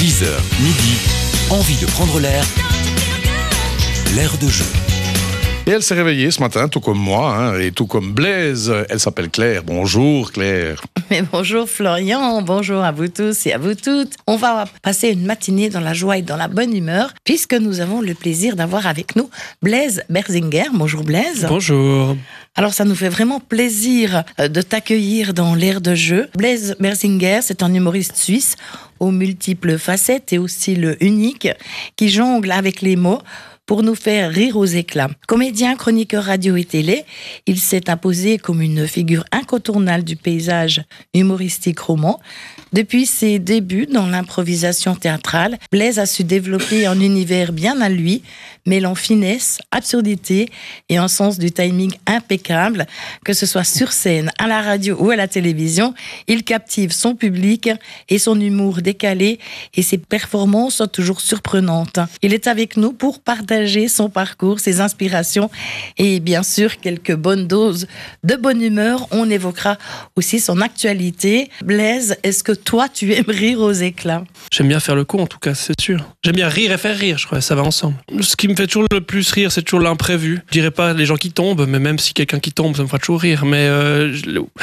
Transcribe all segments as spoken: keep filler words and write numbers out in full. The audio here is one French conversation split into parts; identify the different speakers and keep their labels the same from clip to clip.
Speaker 1: dix heures, midi, envie de prendre l'air, l'air de jeu.
Speaker 2: Et elle s'est réveillée ce matin, tout comme moi, hein, et tout comme Blaise. Elle s'appelle Claire. Bonjour Claire.
Speaker 3: Mais bonjour Florian, bonjour à vous tous et à vous toutes. On va passer une matinée dans la joie et dans la bonne humeur, puisque nous avons le plaisir d'avoir avec nous Blaise Berzinger. Bonjour Blaise.
Speaker 4: Bonjour.
Speaker 3: Alors ça nous fait vraiment plaisir de t'accueillir dans l'air de jeu. Blaise Berzinger, c'est un humoriste suisse aux multiples facettes et au style unique, qui jongle avec les mots pour nous faire rire aux éclats. Comédien, chroniqueur radio et télé, il s'est imposé comme une figure incontournable du paysage humoristique roman. Depuis ses débuts dans l'improvisation théâtrale, Blaise a su développer un univers bien à lui, mêlant finesse, absurdité et un sens du timing impeccable. Que ce soit sur scène, à la radio ou à la télévision, il captive son public et son humour décalé et ses performances sont toujours surprenantes. Il est avec nous pour partager son parcours, ses inspirations et bien sûr quelques bonnes doses de bonne humeur. On évoquera aussi son actualité. Blaise, est-ce que toi tu aimes rire aux éclats?
Speaker 4: J'aime bien faire le con en tout cas, c'est sûr. J'aime bien rire et faire rire, je crois, ça va ensemble. Ce qui me fait toujours le plus rire, c'est toujours l'imprévu. Je dirais pas les gens qui tombent, mais même si quelqu'un qui tombe, ça me fera toujours rire. Mais euh,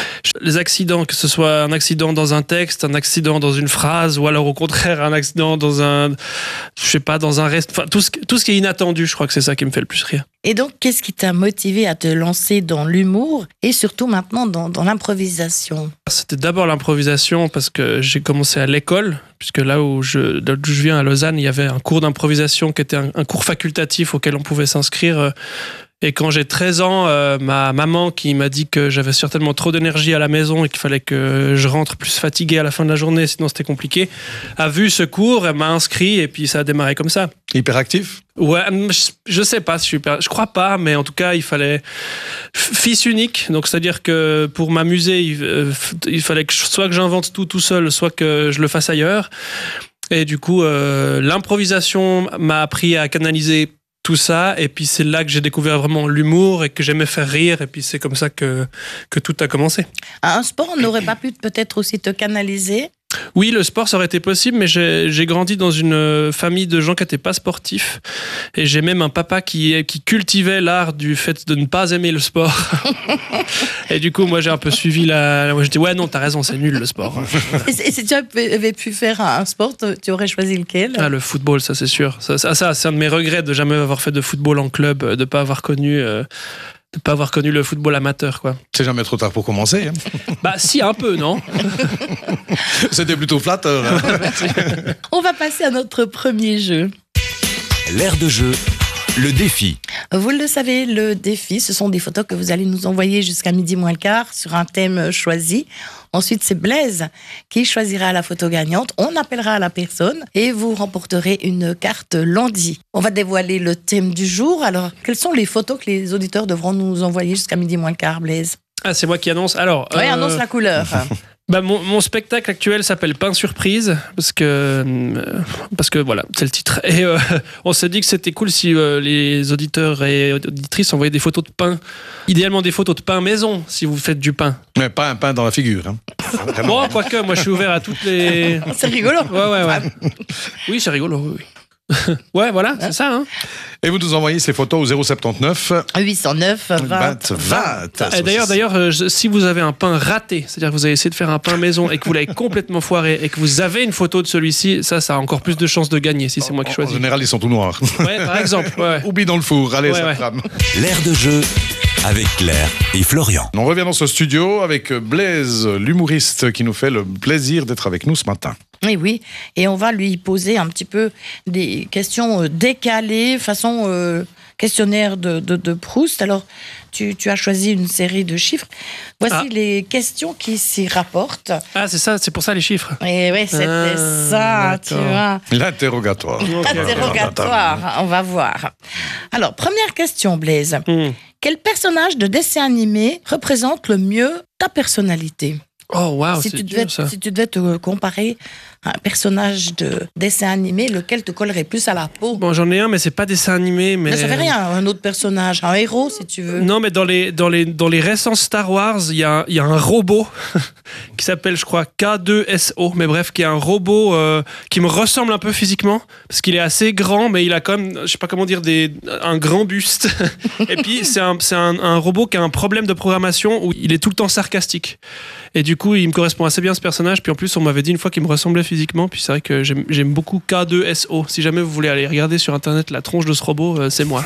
Speaker 4: les accidents, que ce soit un accident dans un texte, un accident dans une phrase, ou alors au contraire un accident dans un, je sais pas, dans un reste, enfin tout ce, tout ce qui est inattendu. Je crois que c'est ça qui me fait le plus rire.
Speaker 3: Et donc, qu'est-ce qui t'a motivé à te lancer dans l'humour et surtout maintenant dans, dans l'improvisation?
Speaker 4: C'était d'abord l'improvisation parce que j'ai commencé à l'école, puisque là où je, d'où je viens à Lausanne, il y avait un cours d'improvisation qui était un, un cours facultatif auquel on pouvait s'inscrire. Et quand j'ai treize ans, euh, ma maman qui m'a dit que j'avais certainement trop d'énergie à la maison et qu'il fallait que je rentre plus fatigué à la fin de la journée, sinon c'était compliqué, a vu ce cours, elle m'a inscrit et puis ça a démarré comme ça.
Speaker 2: Hyperactif? Ouais,
Speaker 4: je, je sais pas, je, je crois pas, mais en tout cas il fallait fils unique, donc c'est-à-dire que pour m'amuser, il, euh, il fallait que je, soit que j'invente tout tout seul, soit que je le fasse ailleurs. Et du coup, euh, l'improvisation m'a appris à canaliser tout ça, et puis c'est là que j'ai découvert vraiment l'humour et que j'aimais faire rire, et puis c'est comme ça que, que tout a commencé.
Speaker 3: Un sport n'aurait pas pu peut-être aussi te canaliser?
Speaker 4: Oui, le sport, ça aurait été possible, mais j'ai, j'ai grandi dans une famille de gens qui n'étaient pas sportifs, et j'ai même un papa qui, qui cultivait l'art du fait de ne pas aimer le sport. Et du coup, moi, j'ai un peu suivi la... Moi, je dis, ouais, non, t'as raison, c'est nul, le sport.
Speaker 3: Et si tu avais pu faire un sport, tu aurais choisi lequel?
Speaker 4: Ah, le football, ça, c'est sûr. Ça, ça, ça, c'est un de mes regrets de jamais avoir fait de football en club, de ne pas avoir connu... Euh, de pas avoir connu le football amateur, quoi.
Speaker 2: C'est jamais trop tard pour commencer. Hein.
Speaker 4: Bah si, un peu, non?
Speaker 2: C'était plutôt flatteur. Hein.
Speaker 3: On va passer à notre premier jeu.
Speaker 1: L'air de jeu, le défi.
Speaker 3: Vous le savez, le défi, ce sont des photos que vous allez nous envoyer jusqu'à midi moins le quart sur un thème choisi. Ensuite, c'est Blaise qui choisira la photo gagnante. On appellera la personne et vous remporterez une carte Landy. On va dévoiler le thème du jour. Alors, quelles sont les photos que les auditeurs devront nous envoyer jusqu'à midi moins le quart, Blaise?
Speaker 4: Ah, c'est moi qui annonce. Alors,
Speaker 3: oui,
Speaker 4: euh...
Speaker 3: annonce la couleur.
Speaker 4: Bah, mon, mon spectacle actuel s'appelle Pain Surprise parce que euh, parce que voilà, c'est le titre. Et euh, on s'est dit que c'était cool si euh, les auditeurs et auditrices envoyaient des photos de pain, idéalement des photos de pain maison si vous faites du pain.
Speaker 2: Mais pas un pain dans la figure. Hein.
Speaker 4: Bon, quoique, moi je suis ouvert à toutes les.
Speaker 3: C'est rigolo.
Speaker 4: Ouais, ouais, ouais. Oui, c'est rigolo. Oui. Ouais, voilà, c'est ça. Hein.
Speaker 2: Et vous nous envoyez ces photos au zéro soixante-neuf
Speaker 3: huit cent neuf vingt
Speaker 2: vingt.
Speaker 4: Et d'ailleurs, d'ailleurs, euh, si vous avez un pain raté, c'est-à-dire que vous avez essayé de faire un pain maison et que vous l'avez complètement foiré et que vous avez une photo de celui-ci, ça, ça a encore plus de chances de gagner si c'est moi qui choisis.
Speaker 2: En général, ils sont tout noirs.
Speaker 4: Ouais, par exemple. Ouais.
Speaker 2: Oublie dans le four. Allez,
Speaker 4: ouais,
Speaker 2: ça
Speaker 4: ouais.
Speaker 2: crame.
Speaker 1: L'air de jeu avec Claire et Florian.
Speaker 2: On revient dans ce studio avec Blaise, l'humoriste, qui nous fait le plaisir d'être avec nous ce matin.
Speaker 3: Et oui, et on va lui poser un petit peu des questions décalées, façon euh, questionnaire de, de, de Proust. Alors, tu, tu as choisi une série de chiffres. Voici ah. les questions qui s'y rapportent.
Speaker 4: Ah, c'est ça, c'est pour ça les chiffres.
Speaker 3: Et oui, c'était ah, ça, d'accord. Tu vois.
Speaker 2: L'interrogatoire.
Speaker 3: L'interrogatoire, on va voir. Alors, première question, Blaise. Mm. Quel personnage de dessin animé représente le mieux ta personnalité ?
Speaker 4: Oh, waouh,
Speaker 3: si
Speaker 4: c'est
Speaker 3: tu
Speaker 4: dur,
Speaker 3: devais,
Speaker 4: ça.
Speaker 3: Si tu devais te comparer un personnage de dessin animé, lequel te collerait plus à la peau?
Speaker 4: Bon, j'en ai un, mais c'est pas dessin animé. Mais,
Speaker 3: mais ça fait rien, un autre personnage, un héros si tu veux.
Speaker 4: Non, mais dans les, dans les, dans les récents Star Wars, il y a, y a un robot qui s'appelle, je crois, K deux S O. Mais bref, qui est un robot euh, qui me ressemble un peu physiquement, parce qu'il est assez grand, mais il a quand même, je sais pas comment dire, des, un grand buste. Et puis, c'est, un, c'est un, un robot qui a un problème de programmation où il est tout le temps sarcastique. Et du coup, il me correspond assez bien ce personnage. Puis en plus, on m'avait dit une fois qu'il me ressemblait physiquement. Puis c'est vrai que j'aime, j'aime beaucoup K deux S O. Si jamais vous voulez aller regarder sur Internet la tronche de ce robot, euh, c'est moi.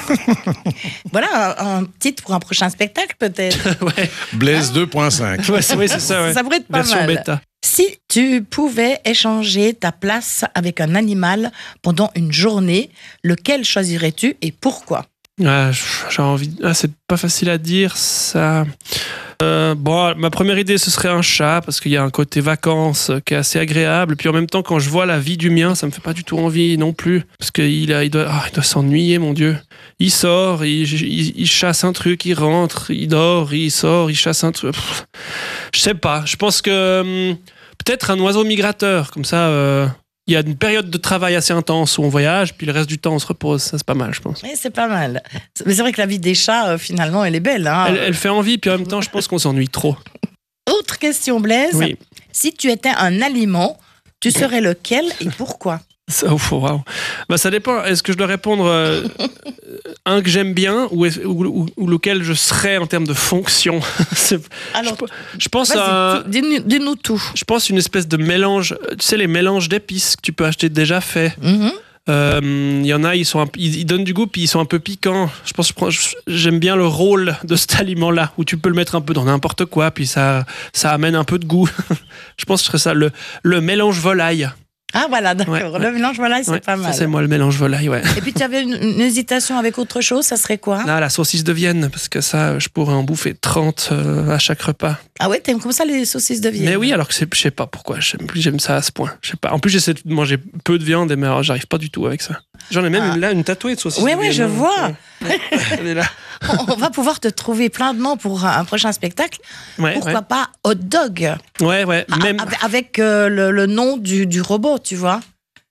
Speaker 3: Voilà, un, un titre pour un prochain spectacle peut-être.
Speaker 2: Ouais. Blaise deux point cinq.
Speaker 4: Ouais, c'est, ouais, c'est ça. Ouais.
Speaker 3: Ça pourrait être pas
Speaker 4: Version
Speaker 3: mal.
Speaker 4: bêta.
Speaker 3: Si tu pouvais échanger ta place avec un animal pendant une journée, lequel choisirais-tu et pourquoi?
Speaker 4: Ah, j'ai envie. Ah, c'est pas facile à dire ça. Euh, bon, ma première idée ce serait un chat parce qu'il y a un côté vacances qui est assez agréable. Puis en même temps, quand je vois la vie du mien, ça me fait pas du tout envie non plus parce qu'il a, il doit, ah, il doit s'ennuyer, mon Dieu. Il sort, il, il, il chasse un truc, il rentre, il dort, il sort, il chasse un truc. Pff, je sais pas. Je pense que hum, peut-être un oiseau migrateur comme ça. Euh, Il y a une période de travail assez intense où on voyage, puis le reste du temps on se repose. Ça, c'est pas mal, je pense.
Speaker 3: Oui, c'est pas mal. Mais c'est vrai que la vie des chats, euh, finalement, elle est belle. Hein.
Speaker 4: Elle, elle fait envie, puis en même temps, je pense qu'on s'ennuie trop.
Speaker 3: Autre question, Blaise.
Speaker 4: Oui.
Speaker 3: Si tu étais un aliment, tu serais lequel et pourquoi?
Speaker 4: Ça, oh, wow. Bah, ça dépend. Est-ce que je dois répondre euh, un que j'aime bien ou, ou, ou, ou lequel je serais en termes de fonction?
Speaker 3: Alors,
Speaker 4: je, je pense
Speaker 3: vas-y,
Speaker 4: à.
Speaker 3: tout, dis-nous, dis-nous tout.
Speaker 4: Je pense une espèce de mélange. Tu sais, les mélanges d'épices que tu peux acheter déjà faits.
Speaker 3: Mm-hmm.
Speaker 4: Euh, il y en a, ils, sont un, ils, ils donnent du goût, puis ils sont un peu piquants. Je pense, je, j'aime bien le rôle de cet aliment-là, où tu peux le mettre un peu dans n'importe quoi, puis ça, ça amène un peu de goût. Je pense que ce serait ça, le, le mélange volaille.
Speaker 3: Ah voilà, d'accord.
Speaker 4: Ouais,
Speaker 3: le
Speaker 4: ouais.
Speaker 3: mélange volaille, c'est
Speaker 4: Ouais,
Speaker 3: pas mal.
Speaker 4: Ça, c'est moi, le mélange volaille, ouais.
Speaker 3: Et puis tu avais une, une hésitation avec autre chose, ça serait quoi?
Speaker 4: Là, la saucisse de Vienne, parce que ça, je pourrais en bouffer trente euh, à chaque repas.
Speaker 3: Ah ouais, t'aimes comme ça les saucisses de Vienne?
Speaker 4: Mais oui, alors que c'est, je sais pas pourquoi, j'aime, j'aime ça à ce point. Je sais pas. En plus, j'essaie de manger peu de viande, mais alors, j'arrive pas du tout avec ça. J'en ai même
Speaker 3: Ah.
Speaker 4: une, là, une tatouée de saucisse
Speaker 3: Oui,
Speaker 4: de
Speaker 3: oui,
Speaker 4: Vienne.
Speaker 3: je vois.
Speaker 4: Ouais. Elle est là.
Speaker 3: On va pouvoir te trouver plein de noms pour un prochain spectacle.
Speaker 4: Ouais,
Speaker 3: Pourquoi
Speaker 4: ouais.
Speaker 3: pas hot dog?
Speaker 4: Ouais, ouais.
Speaker 3: Ah,
Speaker 4: Même...
Speaker 3: avec avec, euh, le, le nom du, du robot, tu vois.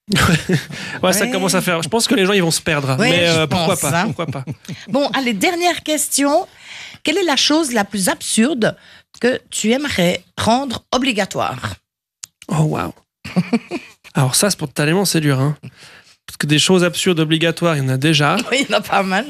Speaker 4: ouais, ça
Speaker 3: Ouais.
Speaker 4: commence à faire. Je pense que les gens ils vont se perdre.
Speaker 3: Ouais,
Speaker 4: mais
Speaker 3: je
Speaker 4: euh, pourquoi
Speaker 3: pense,
Speaker 4: pas,
Speaker 3: hein.
Speaker 4: pourquoi pas.
Speaker 3: Bon, allez, dernière question. Quelle est la chose la plus absurde que tu aimerais rendre obligatoire?
Speaker 4: Oh waouh. Alors ça, spontanément, c'est dur, hein. Parce que des choses absurdes obligatoires, il y en a déjà.
Speaker 3: Oui, il y en a pas mal.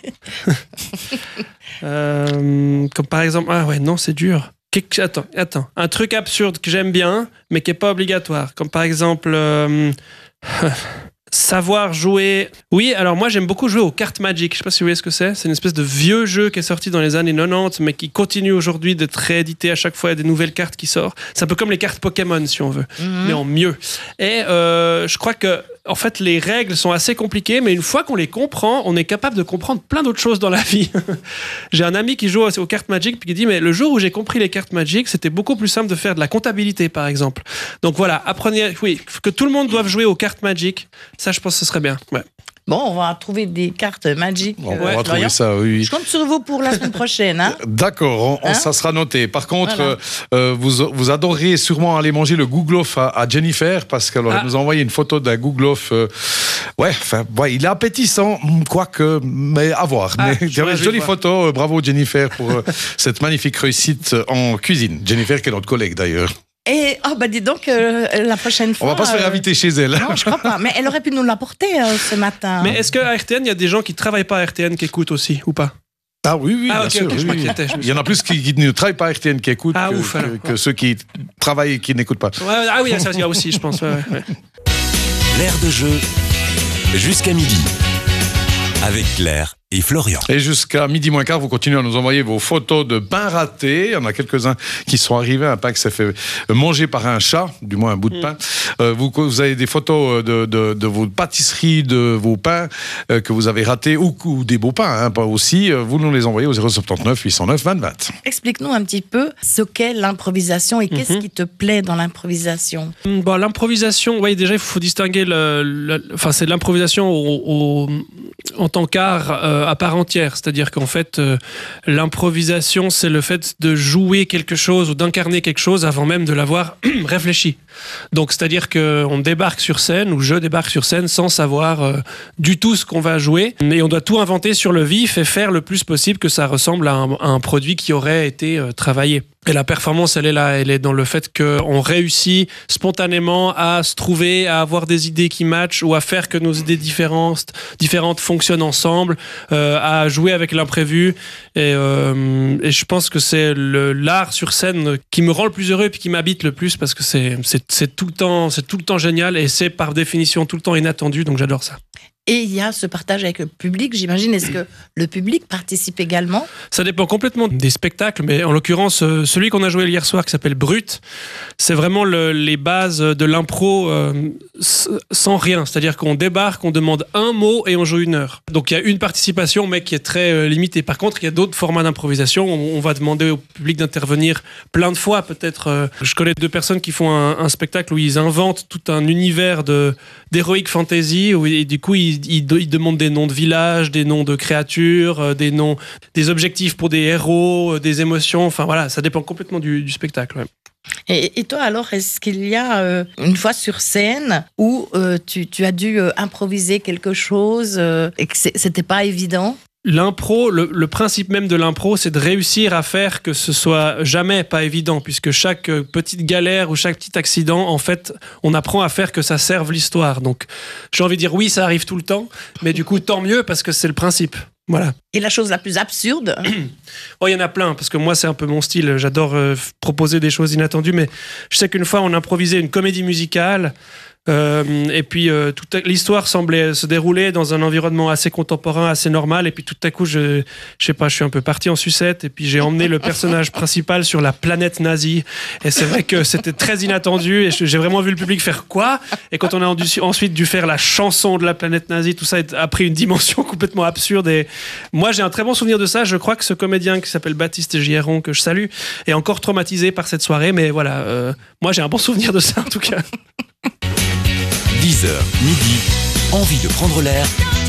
Speaker 4: Euh, comme par exemple, ah ouais, non, c'est dur. Quelque- Attends, attends. Un truc absurde que j'aime bien, mais qui est pas obligatoire. Comme par exemple, euh, savoir jouer. Oui, alors moi j'aime beaucoup jouer aux cartes Magic. Je sais pas si vous voyez ce que c'est. C'est une espèce de vieux jeu qui est sorti dans les années quatre-vingt-dix, mais qui continue aujourd'hui d'être réédité à chaque fois. Il y a des nouvelles cartes qui sortent. C'est un peu comme les cartes Pokémon, si on veut,
Speaker 3: Mhm.
Speaker 4: mais en mieux. Et euh, je crois que en fait, les règles sont assez compliquées, mais une fois qu'on les comprend, on est capable de comprendre plein d'autres choses dans la vie. J'ai un ami qui joue aux cartes Magic, puis qui dit, mais le jour où j'ai compris les cartes Magic, c'était beaucoup plus simple de faire de la comptabilité, par exemple. Donc voilà, apprenez, oui, que tout le monde doive jouer aux cartes Magic, ça, je pense que ce serait bien. Ouais.
Speaker 3: Bon, on va trouver des cartes magiques.
Speaker 2: On
Speaker 3: euh,
Speaker 2: va trouver
Speaker 3: Florian.
Speaker 2: ça, oui.
Speaker 3: Je compte sur vous pour la semaine prochaine. Hein.
Speaker 2: D'accord, on- on-
Speaker 3: Hein
Speaker 2: ça sera noté. Par contre,
Speaker 3: Voilà.
Speaker 2: euh, vous, vous adorez sûrement aller manger le gouglof à, à Jennifer, parce qu'elle
Speaker 4: Ah.
Speaker 2: nous a envoyé une photo d'un gouglof. Euh, ouais, enfin, ouais, il est appétissant, quoique, mais à voir.
Speaker 4: Ah,
Speaker 2: mais
Speaker 4: je
Speaker 2: il y avait
Speaker 4: vois,
Speaker 2: une
Speaker 4: je
Speaker 2: jolie
Speaker 4: vois.
Speaker 2: photo. euh, Bravo Jennifer pour euh, cette magnifique réussite en cuisine. Jennifer qui est notre collègue d'ailleurs.
Speaker 3: Et, oh, bah dis donc, euh, la prochaine fois.
Speaker 2: On va pas se faire
Speaker 3: euh,
Speaker 2: inviter chez elle.
Speaker 3: Non, je crois pas. Mais elle aurait pu nous l'apporter euh, ce matin.
Speaker 4: Mais est-ce qu'à R T N, il y a des gens qui travaillent pas à R T N qui écoutent aussi, ou pas?
Speaker 2: Ah oui, oui,
Speaker 4: Ah,
Speaker 2: bien
Speaker 4: ok,
Speaker 2: sûr.
Speaker 4: ok, je
Speaker 2: oui, oui.
Speaker 4: m'inquiétais, je me
Speaker 2: Il y en a plus qui, qui ne travaillent pas à R T N qui écoutent
Speaker 4: Ah,
Speaker 2: que,
Speaker 4: ouf,
Speaker 2: que-
Speaker 4: alors.
Speaker 2: que ceux qui travaillent et qui n'écoutent pas.
Speaker 4: Ouais, ah oui, ça il y a aussi, je pense. Ouais, ouais, ouais.
Speaker 1: L'air de jeu, jusqu'à midi. Avec Claire et Florian.
Speaker 2: Et jusqu'à midi moins quart, vous continuez à nous envoyer vos photos de pain raté. Il y en a quelques-uns qui sont arrivés. Un pain qui s'est fait manger par un chat, du moins un bout de pain. Euh, vous, vous avez des photos de, de, de vos pâtisseries, de vos pains euh, que vous avez ratés, ou, ou des beaux pains, hein, pas aussi. Euh, Vous nous les envoyez au zéro sept neuf huit zéro neuf vingt vingt.
Speaker 3: Explique-nous un petit peu ce qu'est l'improvisation et qu'est-ce
Speaker 4: Mhm.
Speaker 3: qui te plaît dans l'improvisation.
Speaker 4: Bon, l'improvisation, oui, déjà, il faut distinguer le, le- enfin, c'est de l'improvisation au, au, en tant qu'art euh, à part entière. C'est-à-dire qu'en fait, euh, l'improvisation, c'est le fait de jouer quelque chose ou d'incarner quelque chose avant même de l'avoir réfléchi. Donc, c'est-à-dire qu'on débarque sur scène, ou je débarque sur scène sans savoir euh, du tout ce qu'on va jouer, mais on doit tout inventer sur le vif et faire le plus possible que ça ressemble à un, à un produit qui aurait été euh, travaillé. Et la performance, elle est là, elle est dans le fait qu'on réussit spontanément à se trouver, à avoir des idées qui matchent ou à faire que nos idées différentes, différentes fonctionnent ensemble, euh, à jouer avec l'imprévu. Et, euh, et je pense que c'est le, l'art sur scène qui me rend le plus heureux et puis qui m'habite le plus parce que c'est, c'est, c'est, tout le temps, c'est tout le temps génial et c'est par définition tout le temps inattendu, donc j'adore ça.
Speaker 3: Et il y a ce partage avec le public, j'imagine. Est-ce que le public participe également ?
Speaker 4: Ça dépend complètement des spectacles, mais en l'occurrence, celui qu'on a joué hier soir qui s'appelle Brut, c'est vraiment le, les bases de l'impro euh, sans rien. C'est-à-dire qu'on débarque, on demande un mot et on joue une heure. Donc il y a une participation, mais qui est très euh, limitée. Par contre, il y a d'autres formats d'improvisation. On, on va demander au public d'intervenir plein de fois, peut-être. Euh, je connais deux personnes qui font un, un spectacle où ils inventent tout un univers de, d'heroic fantasy, où, et du coup, ils Ils, ils demandent des noms de villages, des noms de créatures, des noms, des objectifs pour des héros, des émotions. Enfin voilà, ça dépend complètement du, du spectacle. Ouais.
Speaker 3: Et, et toi alors, est-ce qu'il y a euh, une fois sur scène où euh, tu, tu as dû euh, improviser quelque chose euh, et que c'était pas évident ?
Speaker 4: L'impro, le, le principe même de l'impro, c'est de réussir à faire que ce soit jamais pas évident, puisque chaque petite galère ou chaque petit accident, en fait, on apprend à faire que ça serve l'histoire. Donc, j'ai envie de dire oui, ça arrive tout le temps, mais du coup, tant mieux parce que c'est le principe. Voilà.
Speaker 3: Et la chose la plus absurde ?
Speaker 4: Oh, il y en a plein, parce que moi, c'est un peu mon style. J'adore euh, proposer des choses inattendues, mais je sais qu'une fois, on improvisait une comédie musicale. Euh, et puis euh, toute l'histoire semblait se dérouler dans un environnement assez contemporain, assez normal, et puis tout à coup je, je sais pas, je suis un peu parti en sucette et puis j'ai emmené le personnage principal sur la planète nazie et c'est vrai que c'était très inattendu et j'ai vraiment vu le public faire quoi, et quand on a ensuite dû faire la chanson de la planète nazie, tout ça a pris une dimension complètement absurde et moi j'ai un très bon souvenir de ça. Je crois que ce comédien qui s'appelle Baptiste Giron, que je salue, est encore traumatisé par cette soirée, mais voilà, euh, moi j'ai un bon souvenir de ça en tout cas.
Speaker 1: dix heures, midi, envie de prendre l'air,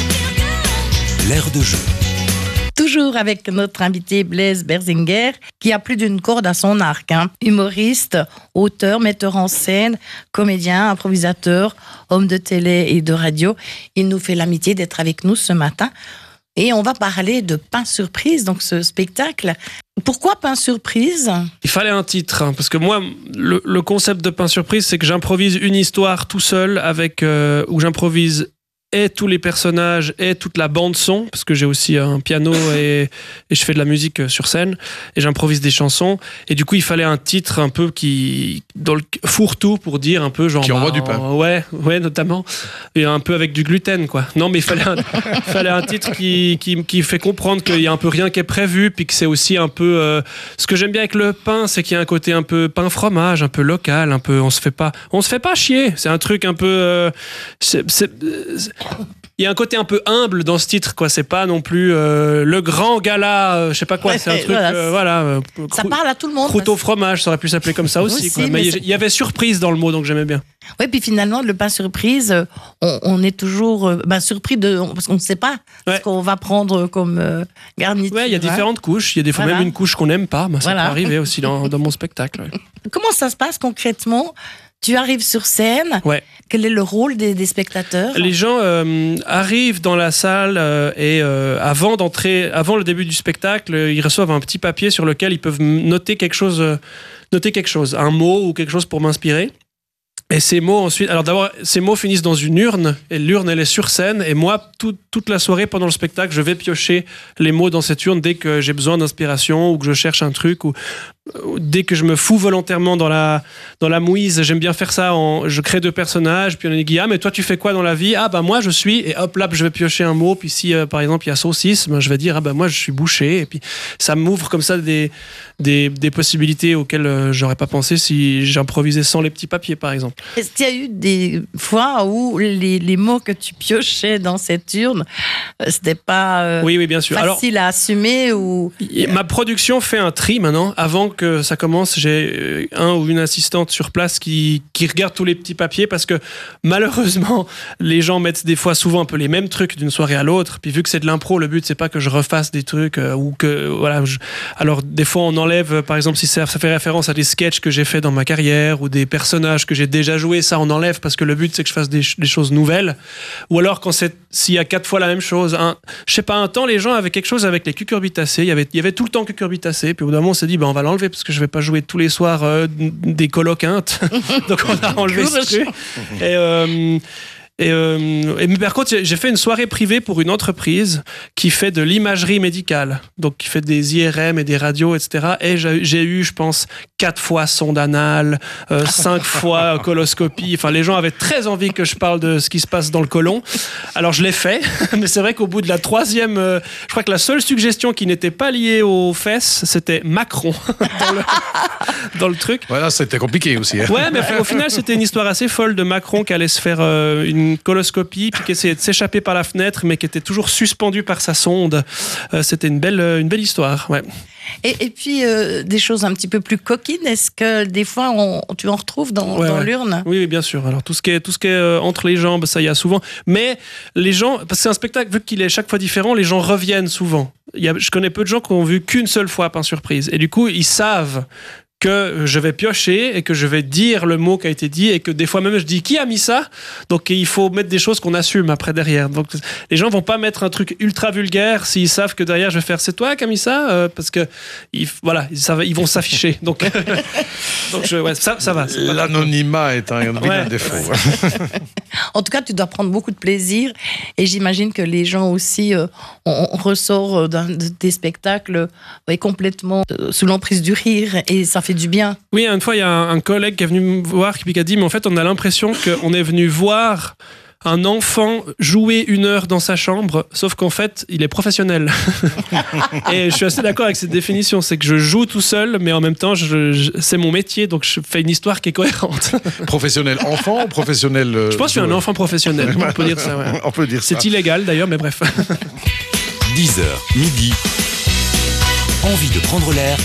Speaker 1: l'air de jeu.
Speaker 3: Toujours avec notre invité Blaise Berzinger, qui a plus d'une corde à son arc. Hein. Humoriste, auteur, metteur en scène, comédien, improvisateur, homme de télé et de radio. Il nous fait l'amitié d'être avec nous ce matin. Et on va parler de Pain Surprise, donc ce spectacle. Pourquoi Pain Surprise ?
Speaker 4: Il fallait un titre, hein, parce que moi, le, le concept de Pain Surprise, c'est que j'improvise une histoire tout seul, avec, euh, où j'improvise et tous les personnages et toute la bande son, parce que j'ai aussi un piano et, et je fais de la musique sur scène et j'improvise des chansons, et du coup il fallait un titre un peu qui dans le fourre-tout pour dire un peu genre
Speaker 2: qui envoie
Speaker 4: bah,
Speaker 2: du pain.
Speaker 4: Ouais, ouais, notamment, et un peu avec du gluten quoi. Non mais il fallait un, fallait un titre qui, qui, qui fait comprendre qu'il y a un peu rien qui est prévu, puis que c'est aussi un peu euh, ce que j'aime bien avec le pain, c'est qu'il y a un côté un peu pain fromage, un peu local, un peu on se fait pas on se fait pas chier, c'est un truc un peu euh, c'est, c'est, c'est, il y a un côté un peu humble dans ce titre, quoi. C'est pas non plus euh, le grand gala, euh, je sais pas quoi. C'est un truc, voilà. Euh, voilà euh,
Speaker 3: ça crou- parle à tout le monde.
Speaker 4: Croûte au fromage, ça aurait pu s'appeler comme ça aussi.
Speaker 3: aussi
Speaker 4: quoi.
Speaker 3: mais
Speaker 4: mais il y avait surprise dans le mot, donc j'aimais bien.
Speaker 3: Oui, puis finalement, le pain surprise, on, on est toujours euh, ben, surpris de, parce qu'on ne sait pas ouais. ce qu'on va prendre comme euh, garniture.
Speaker 4: Oui, il y a différentes hein. couches. Il y a des fois voilà. même une couche qu'on n'aime pas. Ben, ça voilà. peut arriver aussi dans, dans mon spectacle. Ouais.
Speaker 3: Comment ça se passe concrètement ? Tu arrives sur scène.
Speaker 4: Ouais.
Speaker 3: Quel est le rôle des, des spectateurs ?
Speaker 4: Les gens euh, arrivent dans la salle euh, et euh, avant d'entrer, avant le début du spectacle, ils reçoivent un petit papier sur lequel ils peuvent noter quelque chose, euh, noter quelque chose, un mot ou quelque chose pour m'inspirer. Et ces mots ensuite, alors d'abord, ces mots finissent dans une urne, et l'urne elle est sur scène, et moi, tout, toute la soirée pendant le spectacle, je vais piocher les mots dans cette urne dès que j'ai besoin d'inspiration, ou que je cherche un truc, ou, ou dès que je me fous volontairement dans la, dans la mouise. J'aime bien faire ça, en, je crée deux personnages, puis on est dit, ah mais toi tu fais quoi dans la vie ? Ah bah moi je suis, et hop là, je vais piocher un mot, puis si euh, par exemple il y a saucisse, ben, je vais dire, ah bah moi je suis boucher, et puis ça m'ouvre comme ça des, des, des possibilités auxquelles euh, j'aurais pas pensé si j'improvisais sans les petits papiers par exemple.
Speaker 3: Est-ce qu'il y a eu des fois où les, les mots que tu piochais dans cette urne, c'était pas euh,
Speaker 4: oui, oui, bien sûr.
Speaker 3: facile
Speaker 4: Alors,
Speaker 3: à assumer ou...
Speaker 4: Ma production fait un tri maintenant. Avant, que ça commence, j'ai un ou une assistante sur place qui, qui regarde tous les petits papiers parce que malheureusement, les gens mettent des fois souvent un peu les mêmes trucs d'une soirée à l'autre. Puis vu que c'est de l'impro, le but c'est pas que je refasse des trucs euh, ou que voilà. Je... Alors des fois on enlève, par exemple si ça, ça fait référence à des sketchs que j'ai fait dans ma carrière ou des personnages que j'ai déjà joués, ça on enlève parce que le but c'est que je fasse des, des choses nouvelles. Ou alors quand c'est s'il y a quatre fois la même chose, un, je sais pas, un temps les gens avaient quelque chose avec les cucurbitacées, il y avait il y avait tout le temps cucurbitacées, puis au bout d'un moment on s'est dit ben on va l'enlever parce que je vais pas jouer tous les soirs euh, des coloquintes. Donc on a enlevé ce truc. Et euh, Et, euh, et par contre, j'ai fait une soirée privée pour une entreprise qui fait de l'imagerie médicale, donc qui fait des I R M et des radios, et cetera. Et j'ai, j'ai eu, je pense, quatre fois sonde anale, euh, cinq fois coloscopie. Enfin, les gens avaient très envie que je parle de ce qui se passe dans le côlon. Alors, je l'ai fait, mais c'est vrai qu'au bout de la troisième, euh, je crois que la seule suggestion qui n'était pas liée aux fesses, c'était Macron dans, le, dans le truc.
Speaker 2: Voilà, c'était compliqué aussi. Hein.
Speaker 4: Ouais, mais au final, c'était une histoire assez folle de Macron qui allait se faire euh, une une coloscopie, puis qui essayait de s'échapper par la fenêtre, mais qui était toujours suspendu par sa sonde. Euh, c'était une belle, une belle histoire. Ouais.
Speaker 3: Et, et puis, euh, des choses un petit peu plus coquines, est-ce que des fois, on, tu en retrouves dans,
Speaker 4: ouais,
Speaker 3: dans
Speaker 4: ouais.
Speaker 3: l'urne ?
Speaker 4: Oui, bien sûr. Alors, tout ce qui est, tout ce qui est euh, entre les jambes, ça, il y a souvent. Mais les gens, parce que c'est un spectacle, vu qu'il est chaque fois différent, les gens reviennent souvent. Il y a, je connais peu de gens qui ont vu qu'une seule fois Pain Surprise. Et du coup, ils savent que je vais piocher et que je vais dire le mot qui a été dit et que des fois même je dis qui a mis ça, donc il faut mettre des choses qu'on assume après derrière. Donc les gens vont pas mettre un truc ultra vulgaire s'ils savent que derrière je vais faire c'est toi qui a mis ça, euh, parce que ils, voilà ils, savent, ils vont s'afficher. Donc, donc je, ouais, ça, ça va.
Speaker 2: L'anonymat est un vilain ouais, défaut. Ouais.
Speaker 3: En tout cas, tu dois prendre beaucoup de plaisir et j'imagine que les gens aussi, euh, on, on ressort d'un, de, des spectacles ouais, complètement euh, sous l'emprise du rire et ça fait du bien.
Speaker 4: Oui, une fois, il y a un, un collègue qui est venu me voir qui a dit, mais en fait, on a l'impression qu'on est venu voir un enfant jouer une heure dans sa chambre, sauf qu'en fait, il est professionnel. Et je suis assez d'accord avec cette définition, c'est que je joue tout seul, mais en même temps, je, je, c'est mon métier, donc je fais une histoire qui est cohérente.
Speaker 2: Professionnel enfant ou professionnel euh,
Speaker 4: Je pense que je suis un enfant professionnel, on peut dire ça. Ouais.
Speaker 2: On peut dire
Speaker 4: c'est
Speaker 2: ça.
Speaker 4: C'est illégal d'ailleurs, mais bref.
Speaker 1: dix heures, midi. Envie de prendre l'air.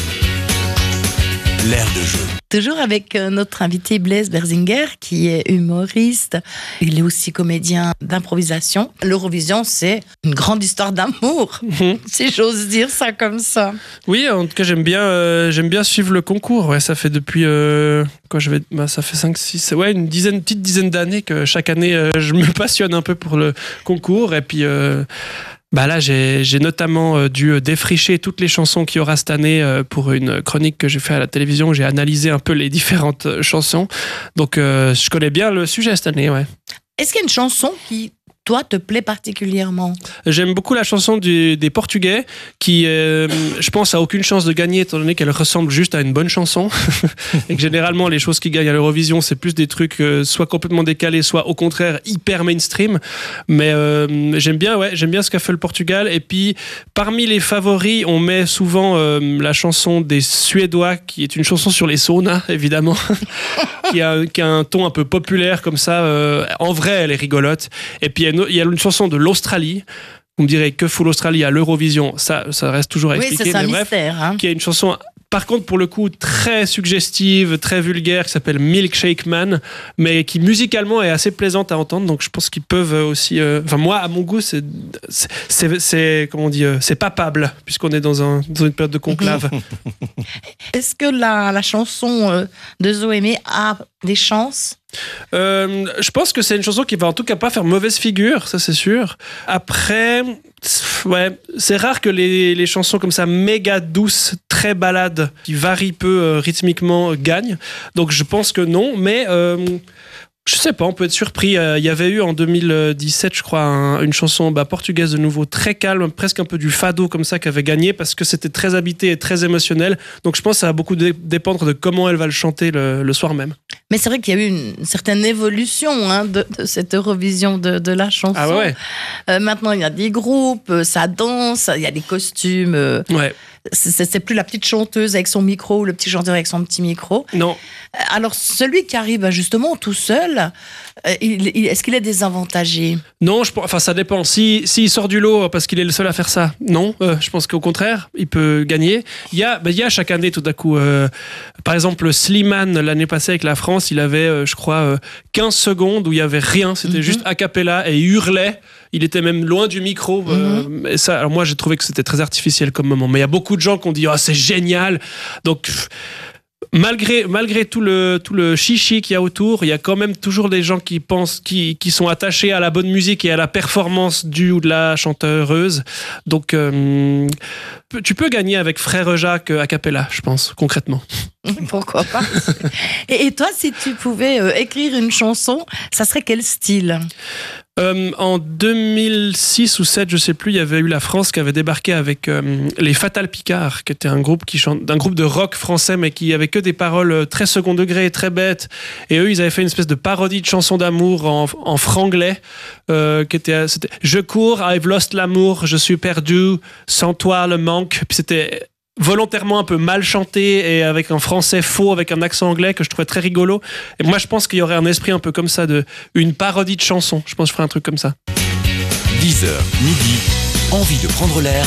Speaker 1: L'air de jeu.
Speaker 3: Toujours avec notre invité Blaise Berzinger, qui est humoriste. Il est aussi comédien d'improvisation. L'Eurovision, c'est une grande histoire d'amour, mmh. si j'ose dire ça comme ça.
Speaker 4: Oui, en tout cas, j'aime bien, euh, j'aime bien suivre le concours. Ouais, ça fait depuis, euh, quoi, je vais, bah, ça fait cinq, six, ouais, une dizaine, une petite dizaine d'années que chaque année, euh, je me passionne un peu pour le concours. Et puis, euh, bah là, j'ai, j'ai notamment euh, dû défricher toutes les chansons qu'il y aura cette année euh, pour une chronique que j'ai fait à la télévision. J'ai analysé un peu les différentes euh, chansons. Donc, euh, je connais bien le sujet cette année, ouais.
Speaker 3: Est-ce qu'il y a une chanson qui, toi, te plaît particulièrement ?
Speaker 4: J'aime beaucoup la chanson du, des Portugais qui, euh, je pense, a aucune chance de gagner étant donné qu'elle ressemble juste à une bonne chanson. Et que généralement, les choses qui gagnent à l'Eurovision, c'est plus des trucs euh, soit complètement décalés, soit au contraire hyper mainstream. Mais euh, j'aime bien, ouais, j'aime bien ce qu'a fait le Portugal. Et puis, parmi les favoris, on met souvent euh, la chanson des Suédois, qui est une chanson sur les saunas, évidemment, qui, a, qui a un ton un peu populaire comme ça. Euh, en vrai, elle est rigolote. Et puis, il y a une chanson de l'Australie. Vous me direz que fout l'Australie à l'Eurovision, ça, ça reste toujours à expliquer.
Speaker 3: Oui, c'est un
Speaker 4: mais
Speaker 3: mystère.
Speaker 4: Bref,
Speaker 3: hein.
Speaker 4: Qui est une chanson, par contre, pour le coup, très suggestive, très vulgaire, qui s'appelle Milkshake Man, mais qui musicalement est assez plaisante à entendre. Donc, je pense qu'ils peuvent aussi. Euh, enfin, moi, à mon goût, c'est, c'est, c'est, c'est comment on dit, euh, c'est papable, puisqu'on est dans, un, dans une période de conclave.
Speaker 3: Est-ce que la, la chanson euh, de Zoémé a des chances ?
Speaker 4: Euh, je pense que c'est une chanson qui va en tout cas pas faire mauvaise figure, ça c'est sûr. Après, ouais, c'est rare que les, les chansons comme ça méga douces, très balades, qui varient peu euh, rythmiquement, euh, gagnent. Donc je pense que non, mais euh, je sais pas, on peut être surpris. Il euh, y avait eu en deux mille dix-sept, je crois, un, une chanson bah, portugaise de nouveau, très calme, presque un peu du fado comme ça, qui avait gagné parce que c'était très habité et très émotionnel. Donc je pense que ça va beaucoup dé- dépendre de comment elle va le chanter le, le soir même.
Speaker 3: Mais c'est vrai qu'il y a eu une certaine évolution hein, de, de cette Eurovision de, de la chanson.
Speaker 4: Ah ouais.
Speaker 3: Euh, maintenant, il y a des groupes, ça danse, il y a des costumes. Euh,
Speaker 4: ouais.
Speaker 3: c'est, c'est plus la petite chanteuse avec son micro ou le petit chanteur avec son petit micro.
Speaker 4: Non.
Speaker 3: Alors, celui qui arrive justement tout seul, seul, euh, il, il, est-ce qu'il est désavantagé?
Speaker 4: Non, je, enfin ça dépend. Si, s'il sort du lot parce qu'il est le seul à faire ça, non. Euh, je pense qu'au contraire, il peut gagner. Il y a, ben, il y a chaque année tout à coup, euh, par exemple Slimane l'année passée avec la France, il avait, euh, je crois, euh, quinze secondes où il y avait rien. C'était mm-hmm. juste a cappella et il hurlait. Il était même loin du micro. Euh, mm-hmm. et ça, alors moi j'ai trouvé que c'était très artificiel comme moment. Mais il y a beaucoup de gens qui ont dit ah oh, c'est génial. Donc pff, Malgré, malgré tout le, tout le chichi qu'il y a autour, il y a quand même toujours des gens qui pensent, qui, qui sont attachés à la bonne musique et à la performance du ou de la chanteuse. Donc, euh, tu peux gagner avec Frère Jacques a cappella, je pense, concrètement.
Speaker 3: Pourquoi pas. et, et toi, si tu pouvais euh, écrire une chanson, ça serait quel style?
Speaker 4: Euh, en deux mille six ou deux mille sept, je sais plus, il y avait eu la France qui avait débarqué avec euh, les Fatal Picards, qui était un groupe qui chante, d'un groupe de rock français, mais qui avait que des paroles très second degré, très bêtes. Et eux, ils avaient fait une espèce de parodie de chanson d'amour en, en franglais, euh, qui était, c'était je cours, I've lost l'amour, je suis perdu, sans toi le manque. Puis c'était volontairement un peu mal chanté et avec un français faux, avec un accent anglais que je trouvais très rigolo. Et moi, je pense qu'il y aurait un esprit un peu comme ça, de une parodie de chanson. Je pense que je ferais un truc comme ça.
Speaker 1: dix heures, midi, envie de prendre l'air.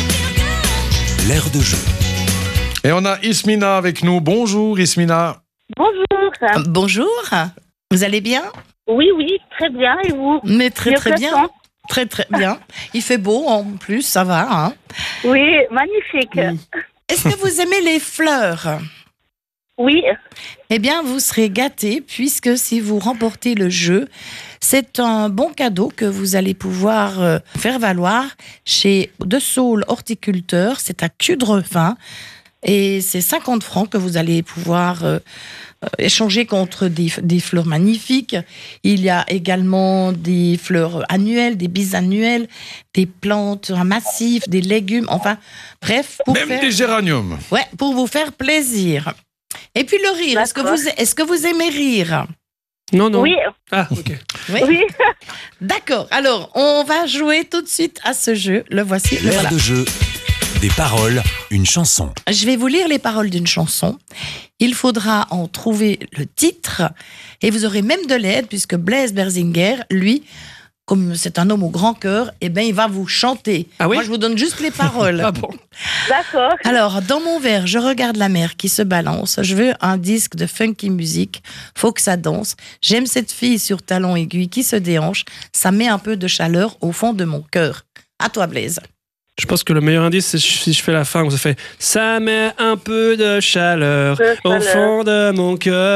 Speaker 1: L'air de jeu.
Speaker 2: Et on a Ismina avec nous. Bonjour Ismina.
Speaker 5: Bonjour.
Speaker 3: Euh, bonjour. Vous allez bien?
Speaker 5: Oui, oui, très bien. Et vous?
Speaker 3: Mais très,
Speaker 5: Mieux
Speaker 3: très bien.
Speaker 5: temps.
Speaker 3: Très, très bien. Il fait beau en plus, ça va. Hein?
Speaker 5: Oui, magnifique.
Speaker 3: Mmh. Est-ce que vous aimez les fleurs?
Speaker 5: Oui.
Speaker 3: Eh bien, vous serez gâtés puisque si vous remportez le jeu, c'est un bon cadeau que vous allez pouvoir euh, faire valoir chez De Saule Horticulteur. C'est à Cudrefin et c'est cinquante francs que vous allez pouvoir euh, euh, échanger contre des, des fleurs magnifiques. Il y a également des fleurs annuelles, des bisannuelles, des plantes massifs, des légumes, enfin, bref. Pour
Speaker 2: Même
Speaker 3: faire...
Speaker 2: des géraniums.
Speaker 3: Ouais, pour vous faire plaisir. Et puis le rire, est-ce que, vous, est-ce que vous aimez rire?
Speaker 4: Non, non.
Speaker 5: Oui.
Speaker 4: Ah, ok.
Speaker 3: Oui.
Speaker 5: Oui.
Speaker 3: D'accord, alors on va jouer tout de suite à ce jeu. Le voici, le
Speaker 1: L'air
Speaker 3: voilà.
Speaker 1: de jeu, des paroles, une chanson.
Speaker 3: Je vais vous lire les paroles d'une chanson. Il faudra en trouver le titre et vous aurez même de l'aide puisque Blaise Berzinger, lui, comme c'est un homme au grand cœur, eh ben, il va vous chanter.
Speaker 4: Ah oui?
Speaker 3: Moi, je vous donne juste les paroles.
Speaker 4: Ah bon.
Speaker 5: D'accord.
Speaker 3: Alors, dans mon verre, je regarde la mer qui se balance. Je veux un disque de funky musique. Faut que ça danse. J'aime cette fille sur talons aiguilles qui se déhanche. Ça met un peu de chaleur au fond de mon cœur. À toi, Blaise.
Speaker 4: Je pense que le meilleur indice, c'est si je fais la fin où ça fait « Ça met un peu de chaleur
Speaker 5: De
Speaker 4: au
Speaker 5: chaleur.
Speaker 4: fond de mon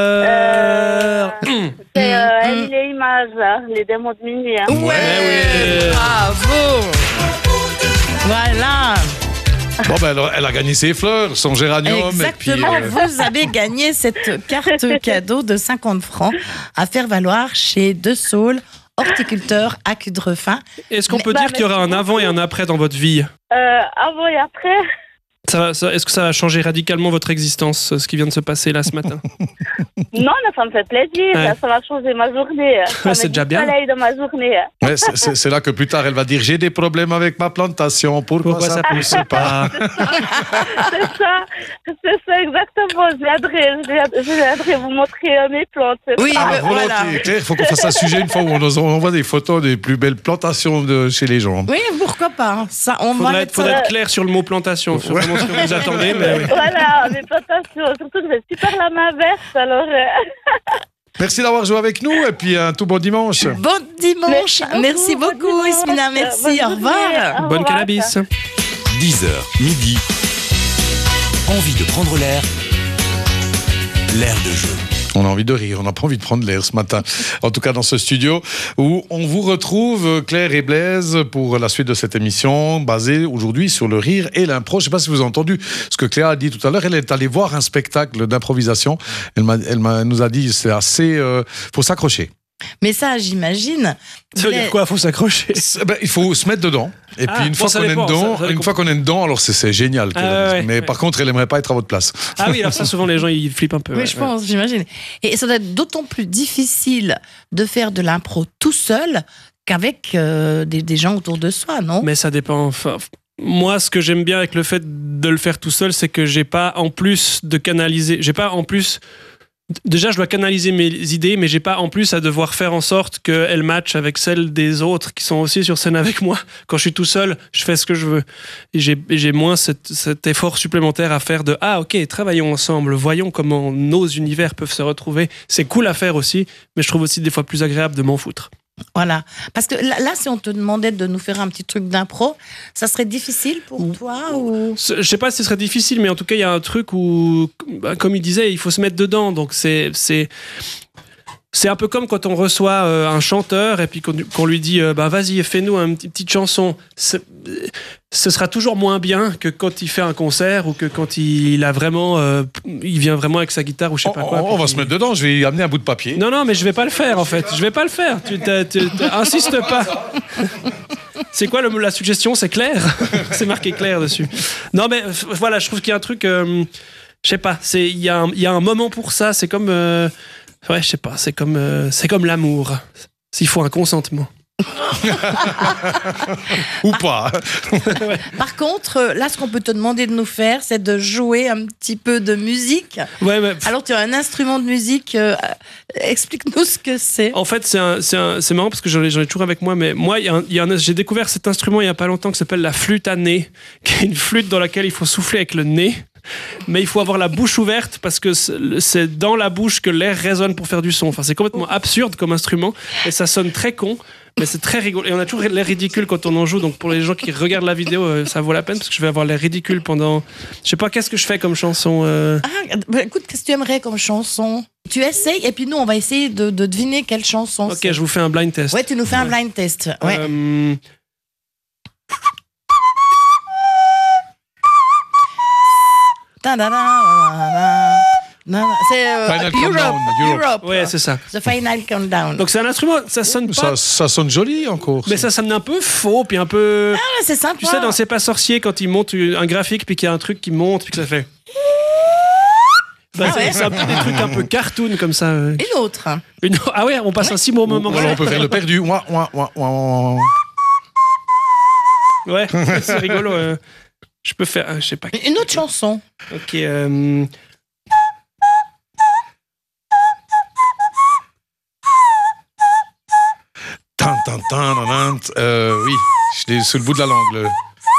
Speaker 4: cœur.
Speaker 5: Euh, c'est euh, elle les images, là, les démons de minuit. Hein.
Speaker 3: Ouais,
Speaker 4: oui.
Speaker 3: bravo. Voilà.
Speaker 2: Bon, ben, elle a, elle a gagné ses fleurs, son géranium.
Speaker 3: Exactement,
Speaker 2: Et puis, euh,
Speaker 3: vous avez gagné cette carte cadeau de cinquante francs à faire valoir chez De Saule Horticulteur à Cudrefin.
Speaker 4: Est-ce qu'on
Speaker 3: Mais-
Speaker 4: peut
Speaker 5: bah,
Speaker 4: dire qu'il y aura un avant et un après dans votre vie?
Speaker 5: Euh, avant et après.
Speaker 4: Ça, va- ça- Est-ce que ça va changer radicalement votre existence, ce qui vient de se passer là ce matin?
Speaker 5: Non, mais ça me fait plaisir.
Speaker 4: Ouais.
Speaker 5: Ça va changer ma journée. Ça met
Speaker 4: c'est déjà
Speaker 5: du
Speaker 4: bien.
Speaker 5: soleil dans ma journée.
Speaker 2: ouais, c'est- c'est c'est là que plus tard, elle va dire j'ai des problèmes avec ma plantation. Pourquoi,
Speaker 4: Pourquoi
Speaker 2: ça
Speaker 4: ça
Speaker 2: pousse pas?
Speaker 5: C'est ça, c'est ça exactement. Je viendrai, je viendrai, je viendrai vous montrer euh, mes plantes. c'est
Speaker 3: Oui,
Speaker 5: ça.
Speaker 2: Ah,
Speaker 3: euh,
Speaker 2: volontiers.
Speaker 3: voilà.
Speaker 2: Claire, il faut qu'on fasse un sujet une fois où on nous envoie des photos des plus belles plantations de chez les gens.
Speaker 3: Oui, pourquoi pas. hein. Ça, on va
Speaker 4: Faudrait,
Speaker 3: mettre
Speaker 4: faudrait
Speaker 3: ça.
Speaker 4: être clair sur le mot plantation, sur vraiment ce que vous attendez. Mais oui.
Speaker 5: Voilà, mes plantations. Surtout que j'ai super la main verte, alors. euh,
Speaker 2: Merci d'avoir joué avec nous et puis un tout bon dimanche.
Speaker 3: Bon dimanche.
Speaker 5: Merci
Speaker 3: Merci
Speaker 5: beaucoup,
Speaker 3: beaucoup,
Speaker 5: bon dimanche.
Speaker 3: Ismina. Merci.
Speaker 5: Bonne
Speaker 3: Au
Speaker 5: journée.
Speaker 3: revoir.
Speaker 5: Au
Speaker 4: Bonne
Speaker 5: revoir.
Speaker 4: cannabis.
Speaker 1: dix heures, midi, envie de prendre l'air. L'air de jeu.
Speaker 2: On a envie de rire, on n'a pas envie de prendre l'air ce matin. En tout cas, dans ce studio où on vous retrouve, Claire et Blaise, pour la suite de cette émission basée aujourd'hui sur le rire et l'impro. Je ne sais pas si vous avez entendu ce que Claire a dit tout à l'heure. Elle est allée voir un spectacle d'improvisation. Elle, m'a, elle m'a, nous a dit c'est assez. Euh, faut s'accrocher.
Speaker 3: Mais ça, j'imagine.
Speaker 4: Ça veut dire quoi? Faut s'accrocher.
Speaker 2: C'est- ben, il faut se mettre dedans. Et
Speaker 4: Ah,
Speaker 2: puis une
Speaker 4: bon,
Speaker 2: fois
Speaker 4: ça
Speaker 2: qu'on est
Speaker 4: dépend,
Speaker 2: dedans,
Speaker 4: ça- ça
Speaker 2: une fois qu'on est dedans, alors c'est, c'est génial. qu'elle
Speaker 4: Ah,
Speaker 2: a dit.
Speaker 4: ouais,
Speaker 2: Mais
Speaker 4: ouais.
Speaker 2: par contre, elle aimerait pas être à votre place.
Speaker 4: Ah oui, alors ça, souvent les gens ils flippent un peu.
Speaker 3: Oui,
Speaker 4: ouais,
Speaker 3: je
Speaker 4: ouais.
Speaker 3: pense, j'imagine. Et ça doit être d'autant plus difficile de faire de l'impro tout seul qu'avec euh, des, des gens autour de soi, non?
Speaker 4: Mais ça dépend. Enfin, moi, ce que j'aime bien avec le fait de le faire tout seul, c'est que j'ai pas en plus de canaliser, j'ai pas en plus déjà, je dois canaliser mes idées, mais j'ai pas en plus à devoir faire en sorte qu'elles matchent avec celles des autres qui sont aussi sur scène avec moi. Quand je suis tout seul, je fais ce que je veux. Et j'ai, j'ai moins cet, cet effort supplémentaire à faire de « Ah, ok, travaillons ensemble, voyons comment nos univers peuvent se retrouver. » C'est cool à faire aussi, mais je trouve aussi des fois plus agréable de m'en foutre.
Speaker 3: Voilà. Parce que là, là, si on te demandait de nous faire un petit truc d'impro, ça serait difficile pour toi ou...
Speaker 4: Je sais pas si ce serait difficile, mais en tout cas, il y a un truc où, bah, comme il disait, il faut se mettre dedans. Donc, c'est, c'est, c'est un peu comme quand on reçoit euh, un chanteur et puis qu'on, qu'on lui dit euh, bah, vas-y, fais-nous une petite, petite chanson. C'est, ce sera toujours moins bien que quand il fait un concert ou que quand il a vraiment, euh, il vient vraiment avec sa guitare ou je sais
Speaker 2: On,
Speaker 4: pas quoi.
Speaker 2: on va
Speaker 4: puis-
Speaker 2: se mettre dedans, je vais y amener un bout de papier.
Speaker 4: Non, non, mais je vais pas le faire en fait. Je vais pas le faire. Tu t'as- tu- t'as- insiste pas. C'est quoi le- la suggestion? C'est clair. C'est marqué clair dessus. Non, mais f- voilà, je trouve qu'il y a un truc. euh, je sais pas. C'est il y a un, il y a un moment pour ça. C'est comme. euh, ouais, je sais pas. C'est comme euh, c'est comme l'amour. S'il faut un consentement.
Speaker 2: Ou pas.
Speaker 3: Par contre, euh, là, ce qu'on peut te demander de nous faire, c'est de jouer un petit peu de musique.
Speaker 4: Ouais, ouais.
Speaker 3: Alors, tu as un instrument de musique. euh, explique-nous ce que c'est.
Speaker 4: En fait, c'est, un, c'est, un, c'est marrant parce que j'en ai, j'en ai toujours avec moi, mais moi, il y a un- il y a un- j'ai découvert cet instrument il n'y a pas longtemps qui s'appelle la flûte à nez, qui est une flûte dans laquelle il faut souffler avec le nez, mais il faut avoir la bouche ouverte parce que c'est, c'est dans la bouche que l'air résonne pour faire du son. Enfin, c'est complètement absurde comme instrument et ça sonne très con. Mais c'est très rigolo. Et on a toujours l'air ridicule quand on en joue. Donc pour les gens qui regardent la vidéo, euh, ça vaut la peine parce que je vais avoir l'air ridicule pendant. Je sais pas, qu'est-ce que je fais comme chanson euh...
Speaker 3: Ah, bah, écoute, qu'est-ce que tu aimerais comme chanson? Tu essayes et puis nous, on va essayer de, de deviner quelle chanson
Speaker 4: Ok,
Speaker 3: c'est.
Speaker 4: je vous fais un blind test.
Speaker 3: Ouais, tu nous fais un blind test. Ouais.
Speaker 4: Euh,
Speaker 3: Ta-da-da, non, non, c'est euh,
Speaker 2: Final
Speaker 3: Europe,
Speaker 2: Countdown, Europe.
Speaker 3: Europe.
Speaker 4: Ouais, c'est ça.
Speaker 3: The Final Countdown.
Speaker 4: Donc c'est un instrument, ça sonne pas.
Speaker 2: Ça, ça sonne joli encore.
Speaker 4: Mais ça sonne un peu faux, puis un peu.
Speaker 3: Ah, c'est sympa.
Speaker 4: Tu sais, dans C'est pas sorcier, quand ils montent un graphique, puis qu'il y a un truc qui monte, puis que ça fait. Bah,
Speaker 3: Ah
Speaker 4: c'est,
Speaker 3: ouais.
Speaker 4: c'est un peu des trucs un peu cartoon comme ça. euh.
Speaker 3: Une autre.
Speaker 4: Une- Ah ouais, on passe un si bon moment.
Speaker 2: Ou alors on peut faire le perdu. Ouah, ouah, ouah, ouah.
Speaker 4: Ouais, c'est rigolo. euh. Je peux faire. euh, Je sais pas.
Speaker 3: Une autre chanson.
Speaker 4: Ok. euh,
Speaker 2: Tan, tan, tan, tan, tan. Euh, oui, je l'ai sur le bout de la langue. le-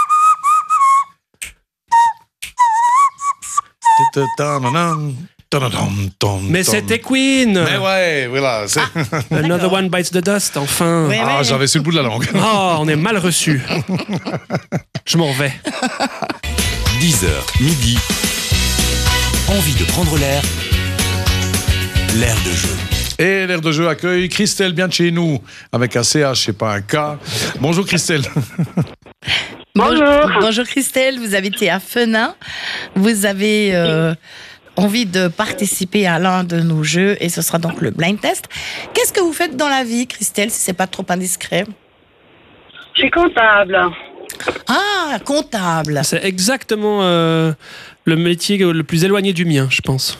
Speaker 2: Ta, ta, ta, nan, tan, tan, tan, tan,
Speaker 4: Mais
Speaker 2: tan.
Speaker 4: c'était Queen.
Speaker 2: Mais ouais, voilà. c'est-
Speaker 4: Another
Speaker 3: D'accord.
Speaker 4: One Bites the Dust, enfin.
Speaker 3: Ouais.
Speaker 2: Ah, j'avais sur le bout de la langue.
Speaker 4: Oh, on est mal reçu. Je m'en vais.
Speaker 1: dix heures, midi. Envie de prendre l'air. L'air de jeu.
Speaker 2: Et l'air de jeu accueille Christelle bien de chez nous, avec un C H et pas un K. Bonjour Christelle.
Speaker 5: Bonjour.
Speaker 3: Bonjour Christelle, vous habitez à Fenin. Vous avez euh, envie de participer à l'un de nos jeux et ce sera donc le blind test. Qu'est-ce que vous faites dans la vie, Christelle, si c'est pas trop indiscret?
Speaker 5: Je suis comptable.
Speaker 3: Ah, comptable.
Speaker 4: C'est exactement euh, le métier le plus éloigné du mien, je pense.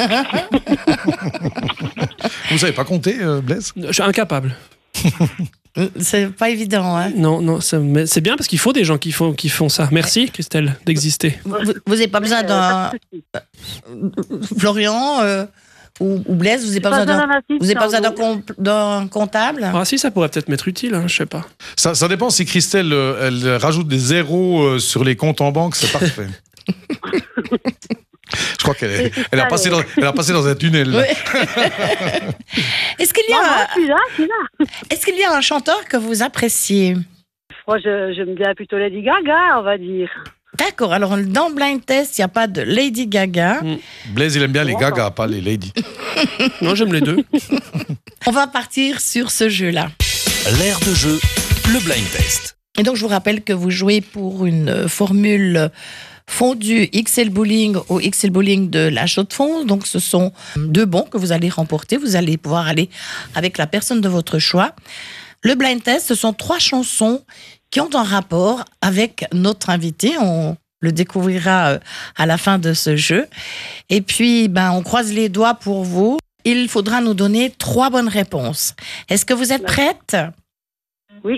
Speaker 2: Vous savez pas compter, euh, Blaise?
Speaker 4: Je suis incapable.
Speaker 3: C'est pas évident, hein?
Speaker 4: Non, non, ça- mais c'est bien parce qu'il faut des gens qui font, qui font ça. Merci, Christelle, d'exister.
Speaker 3: Vous n'avez pas besoin d'un... Florian euh, ou, ou Blaise, vous n'avez pas, besoin d'un... Vous n'avez pas besoin d'un, comp- d'un comptable?
Speaker 4: Ah si, ça pourrait peut-être m'être utile, hein, je sais pas.
Speaker 2: Ça, ça dépend si Christelle euh, elle rajoute des zéros euh, sur les comptes en banque, c'est parfait. Je crois qu'elle est- elle a, passé dans, elle a passé dans un tunnel. là.
Speaker 3: Ouais. Est-ce qu'il y
Speaker 5: Non, non,
Speaker 3: a,
Speaker 5: je suis là, je suis là.
Speaker 3: est-ce qu'il y a un chanteur que vous appréciez?
Speaker 5: Moi, je, j'aime bien plutôt Lady Gaga, on va dire.
Speaker 3: D'accord, alors dans le blind test, il n'y a pas de Lady Gaga.
Speaker 2: Blaise, il aime bien les gagas, pas les ladies.
Speaker 4: Non, j'aime les deux.
Speaker 3: On va partir sur ce jeu-là.
Speaker 1: L'air de jeu, le blind test.
Speaker 3: Et donc, je vous rappelle que vous jouez pour une euh, formule fondue X L Bowling au X L Bowling de la Chaux-de-Fonds. Donc, ce sont deux bons que vous allez remporter. Vous allez pouvoir aller avec la personne de votre choix. Le blind test, ce sont trois chansons qui ont un rapport avec notre invité. On le découvrira euh, à la fin de ce jeu. Et puis, ben, on croise les doigts pour vous. Il faudra nous donner trois bonnes réponses. Est-ce que vous êtes prête?
Speaker 5: Oui.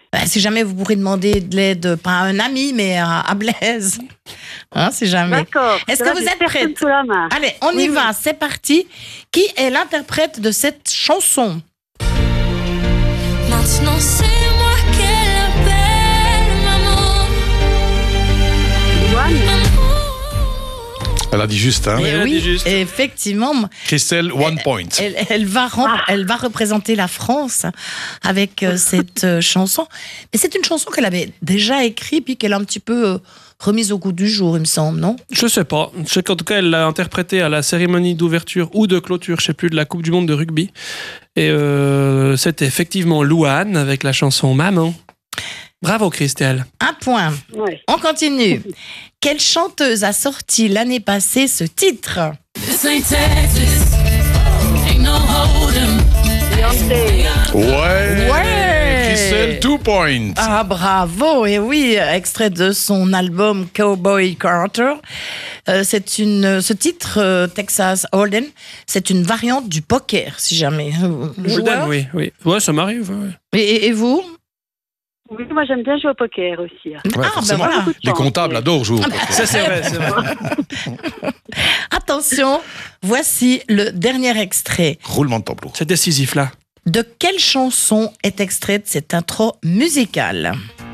Speaker 3: Ben, si jamais vous pourrez demander de l'aide, pas à un ami, mais à, à Blaise. Hein, si jamais.
Speaker 5: D'accord.
Speaker 3: Est-ce
Speaker 5: Là,
Speaker 3: que vous
Speaker 5: j'ai
Speaker 3: êtes
Speaker 5: personne
Speaker 3: prête?
Speaker 5: sous la main.
Speaker 3: Allez, on
Speaker 5: Oui,
Speaker 3: y
Speaker 5: oui.
Speaker 3: va, c'est parti. Qui est l'interprète de cette chanson?
Speaker 6: Maintenant c'est moi qu'elle appelle maman.
Speaker 5: Joanne,
Speaker 2: Elle a dit juste, hein.
Speaker 4: Oui,
Speaker 3: Eh
Speaker 4: elle a
Speaker 3: oui,
Speaker 4: dit juste.
Speaker 3: effectivement.
Speaker 2: Christelle, one point.
Speaker 3: Elle, elle va rem-
Speaker 5: Ah.
Speaker 3: elle va représenter la France avec euh, cette euh, chanson. Mais c'est une chanson qu'elle avait déjà écrite puis qu'elle a un petit peu euh, remise au goût du jour, il me semble, non?
Speaker 4: Je sais pas. Je sais qu'en tout cas, elle l'a interprété à la cérémonie d'ouverture ou de clôture, je sais plus, de la Coupe du Monde de rugby. Et euh, c'était effectivement Louane avec la chanson Maman. Bravo, Christelle.
Speaker 3: Un point.
Speaker 5: ouais.
Speaker 3: On continue. Quelle chanteuse a sorti l'année passée ce titre?
Speaker 6: This ain't Texas. Ain't no hold'em.
Speaker 5: Beyoncé.
Speaker 2: Ouais.
Speaker 3: Ouais.
Speaker 2: Christelle, two points.
Speaker 3: Ah, bravo! Et oui, extrait de son album Cowboy Carter. Euh, c'est une, ce titre, euh, Texas Hold'em, c'est une variante du poker, si jamais. euh,
Speaker 4: Holden,
Speaker 3: joueur.
Speaker 4: oui, oui. Ouais, ça m'arrive. Ouais.
Speaker 3: Et, et- et vous?
Speaker 5: Oui, moi j'aime bien jouer au poker aussi. hein.
Speaker 2: Ouais,
Speaker 3: Ah, ben
Speaker 2: forcément.
Speaker 3: voilà.
Speaker 2: Les comptables adorent jouer au poker.
Speaker 4: Ça, c'est vrai, c'est vrai.
Speaker 3: Attention, voici le dernier extrait.
Speaker 2: Roulement de tambour.
Speaker 4: C'est décisif, là.
Speaker 3: De quelle chanson est extraite cette intro musicale?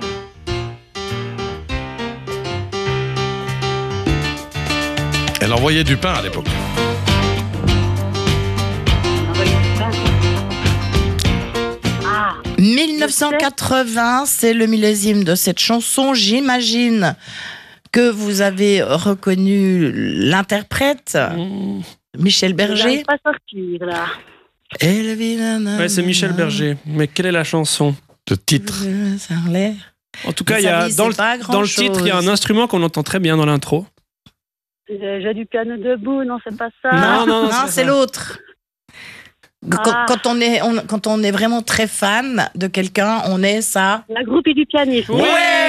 Speaker 2: Elle envoyait du pain à l'époque.
Speaker 5: On envoie du pain. Ah,
Speaker 3: dix-neuf cent quatre-vingts, c'est le millésime de cette chanson. J'imagine que vous avez reconnu l'interprète,
Speaker 4: Mmh.
Speaker 3: Michel
Speaker 5: je
Speaker 3: Berger.
Speaker 5: n'arrive pas à sortir là.
Speaker 3: Elle vit nanana.
Speaker 4: Ouais, c'est Michel Berger. Mais quelle est la chanson?
Speaker 2: Le titre.
Speaker 3: Ça a l'air.
Speaker 4: En tout cas,
Speaker 3: Mais
Speaker 4: il y
Speaker 3: sa
Speaker 4: a,
Speaker 3: vie,
Speaker 4: dans,
Speaker 3: c'est
Speaker 4: le,
Speaker 3: pas
Speaker 4: dans le
Speaker 3: grand-chose.
Speaker 4: titre, il y a un instrument qu'on entend très bien dans l'intro.
Speaker 5: J'ai j'ai du piano debout, non, c'est pas ça.
Speaker 4: Non, non,
Speaker 3: Non,
Speaker 4: c'est
Speaker 3: c'est
Speaker 4: ça.
Speaker 3: l'autre. Quand,
Speaker 5: Ah.
Speaker 3: quand on est, on- quand on est vraiment très fan de quelqu'un, on est ça.
Speaker 5: La groupie du pianiste.
Speaker 4: Ouais.